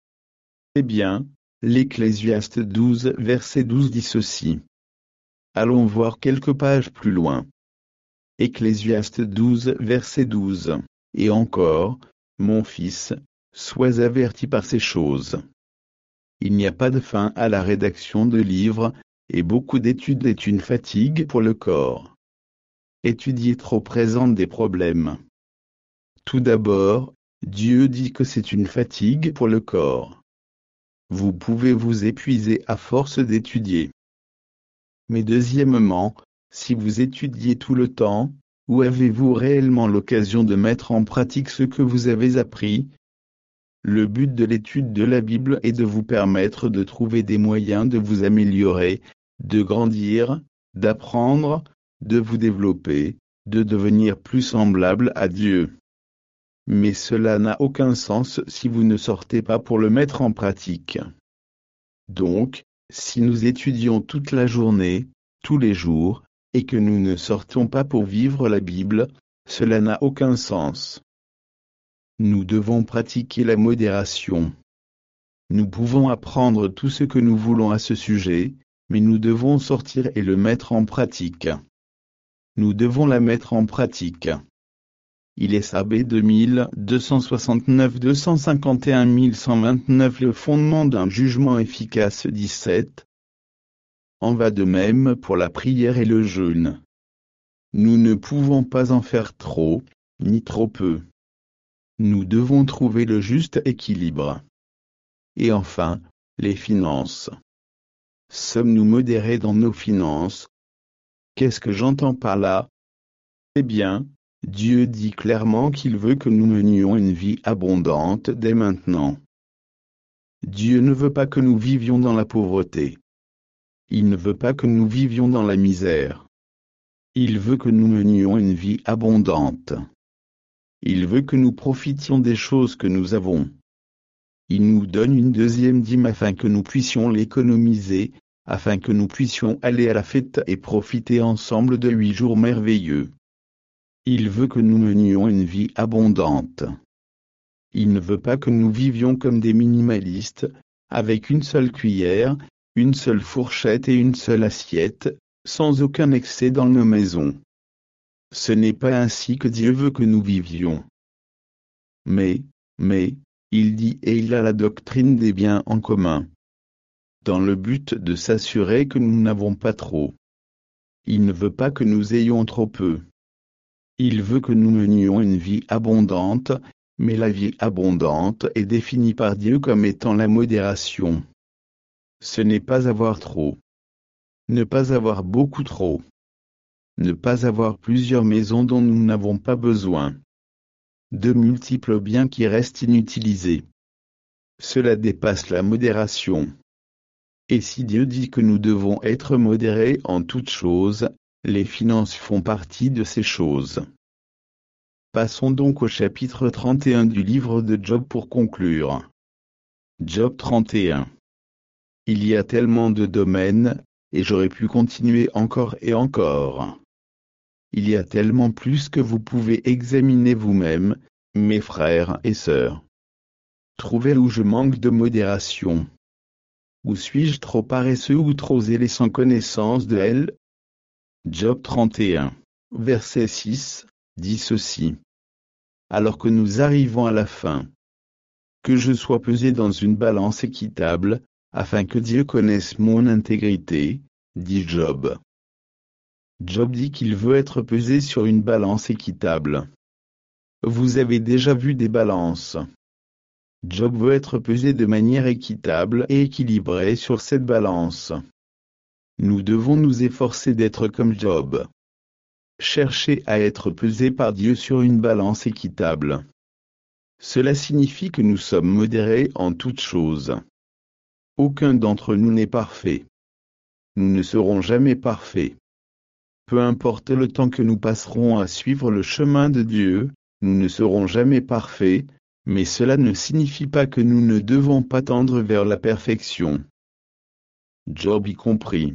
Eh bien, l'Ecclésiaste 12 verset 12 dit ceci. Allons voir quelques pages plus loin. Ecclésiaste 12 verset 12. Et encore, mon fils, sois averti par ces choses. Il n'y a pas de fin à la rédaction de livres, et beaucoup d'études est une fatigue pour le corps. Étudier trop présente des problèmes. Tout d'abord, Dieu dit que c'est une fatigue pour le corps. Vous pouvez vous épuiser à force d'étudier. Mais deuxièmement, si vous étudiez tout le temps, où avez-vous réellement l'occasion de mettre en pratique ce que vous avez appris? Le but de l'étude de la Bible est de vous permettre de trouver des moyens de vous améliorer, de grandir, d'apprendre, de vous développer, de devenir plus semblable à Dieu. Mais cela n'a aucun sens si vous ne sortez pas pour le mettre en pratique. Donc, si nous étudions toute la journée, tous les jours, et que nous ne sortons pas pour vivre la Bible, cela n'a aucun sens. Nous devons pratiquer la modération. Nous pouvons apprendre tout ce que nous voulons à ce sujet, mais nous devons sortir et le mettre en pratique. Nous devons la mettre en pratique. Il est SAB 2269-251-1129. Le fondement d'un jugement efficace 17. En va de même pour la prière et le jeûne. Nous ne pouvons pas en faire trop, ni trop peu. Nous devons trouver le juste équilibre. Et enfin, les finances. Sommes-nous modérés dans nos finances? Qu'est-ce que j'entends par là? Eh bien, Dieu dit clairement qu'il veut que nous menions une vie abondante dès maintenant. Dieu ne veut pas que nous vivions dans la pauvreté. Il ne veut pas que nous vivions dans la misère. Il veut que nous menions une vie abondante. Il veut que nous profitions des choses que nous avons. Il nous donne une deuxième dîme afin que nous puissions l'économiser, afin que nous puissions aller à la fête et profiter ensemble de 8 jours merveilleux. Il veut que nous menions une vie abondante. Il ne veut pas que nous vivions comme des minimalistes, avec une seule cuillère, une seule fourchette et une seule assiette, sans aucun excès dans nos maisons. Ce n'est pas ainsi que Dieu veut que nous vivions. Mais, il dit et il a la doctrine des biens en commun. Dans le but de s'assurer que nous n'avons pas trop. Il ne veut pas que nous ayons trop peu. Il veut que nous menions une vie abondante, mais la vie abondante est définie par Dieu comme étant la modération. Ce n'est pas avoir trop. Ne pas avoir beaucoup trop. Ne pas avoir plusieurs maisons dont nous n'avons pas besoin. De multiples biens qui restent inutilisés. Cela dépasse la modération. Et si Dieu dit que nous devons être modérés en toutes choses, les finances font partie de ces choses. Passons donc au chapitre 31 du livre de Job pour conclure. Job 31. Il y a tellement de domaines, et j'aurais pu continuer encore et encore. Il y a tellement plus que vous pouvez examiner vous-même, mes frères et sœurs. Trouvez où je manque de modération. Où suis-je trop paresseux ou trop zélé sans connaissance de elle? Job 31, verset 6, dit ceci. Alors que nous arrivons à la fin. Que je sois pesé dans une balance équitable, afin que Dieu connaisse mon intégrité, dit Job. Job dit qu'il veut être pesé sur une balance équitable. Vous avez déjà vu des balances. Job veut être pesé de manière équitable et équilibrée sur cette balance. Nous devons nous efforcer d'être comme Job. Chercher à être pesé par Dieu sur une balance équitable. Cela signifie que nous sommes modérés en toutes choses. Aucun d'entre nous n'est parfait. Nous ne serons jamais parfaits. Peu importe le temps que nous passerons à suivre le chemin de Dieu, nous ne serons jamais parfaits, mais cela ne signifie pas que nous ne devons pas tendre vers la perfection. Job y compris.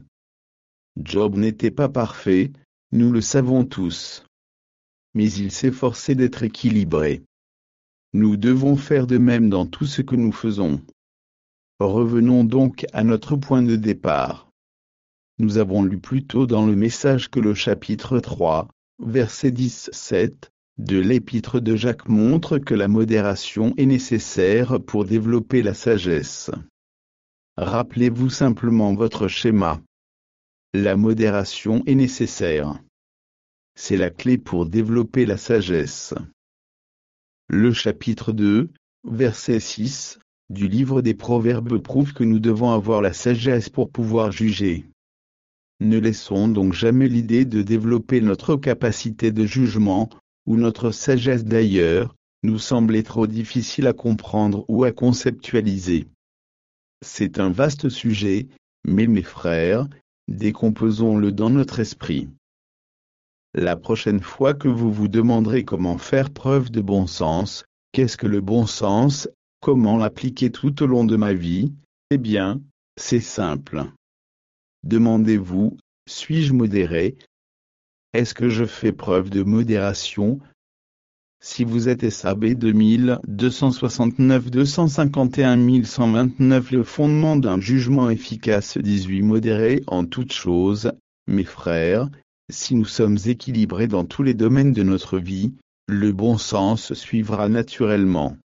Job n'était pas parfait, nous le savons tous. Mais il s'efforçait d'être équilibré. Nous devons faire de même dans tout ce que nous faisons. Revenons donc à notre point de départ. Nous avons lu plus tôt dans le message que le chapitre 3, verset 17, de l'épître de Jacques montre que la modération est nécessaire pour développer la sagesse. Rappelez-vous simplement votre schéma. La modération est nécessaire. C'est la clé pour développer la sagesse. Le chapitre 2, verset 6, du livre des Proverbes prouve que nous devons avoir la sagesse pour pouvoir juger. Ne laissons donc jamais l'idée de développer notre capacité de jugement, ou notre sagesse d'ailleurs, nous sembler trop difficile à comprendre ou à conceptualiser. C'est un vaste sujet, mais mes frères, décomposons-le dans notre esprit. La prochaine fois que vous vous demanderez comment faire preuve de bon sens, qu'est-ce que le bon sens, comment l'appliquer tout au long de ma vie, eh bien, c'est simple. Demandez-vous, suis-je modéré? Est-ce que je fais preuve de modération? Si vous êtes SAB 2269 251 129 le fondement d'un jugement efficace 18 modéré en toutes choses, mes frères, si nous sommes équilibrés dans tous les domaines de notre vie, le bon sens suivra naturellement.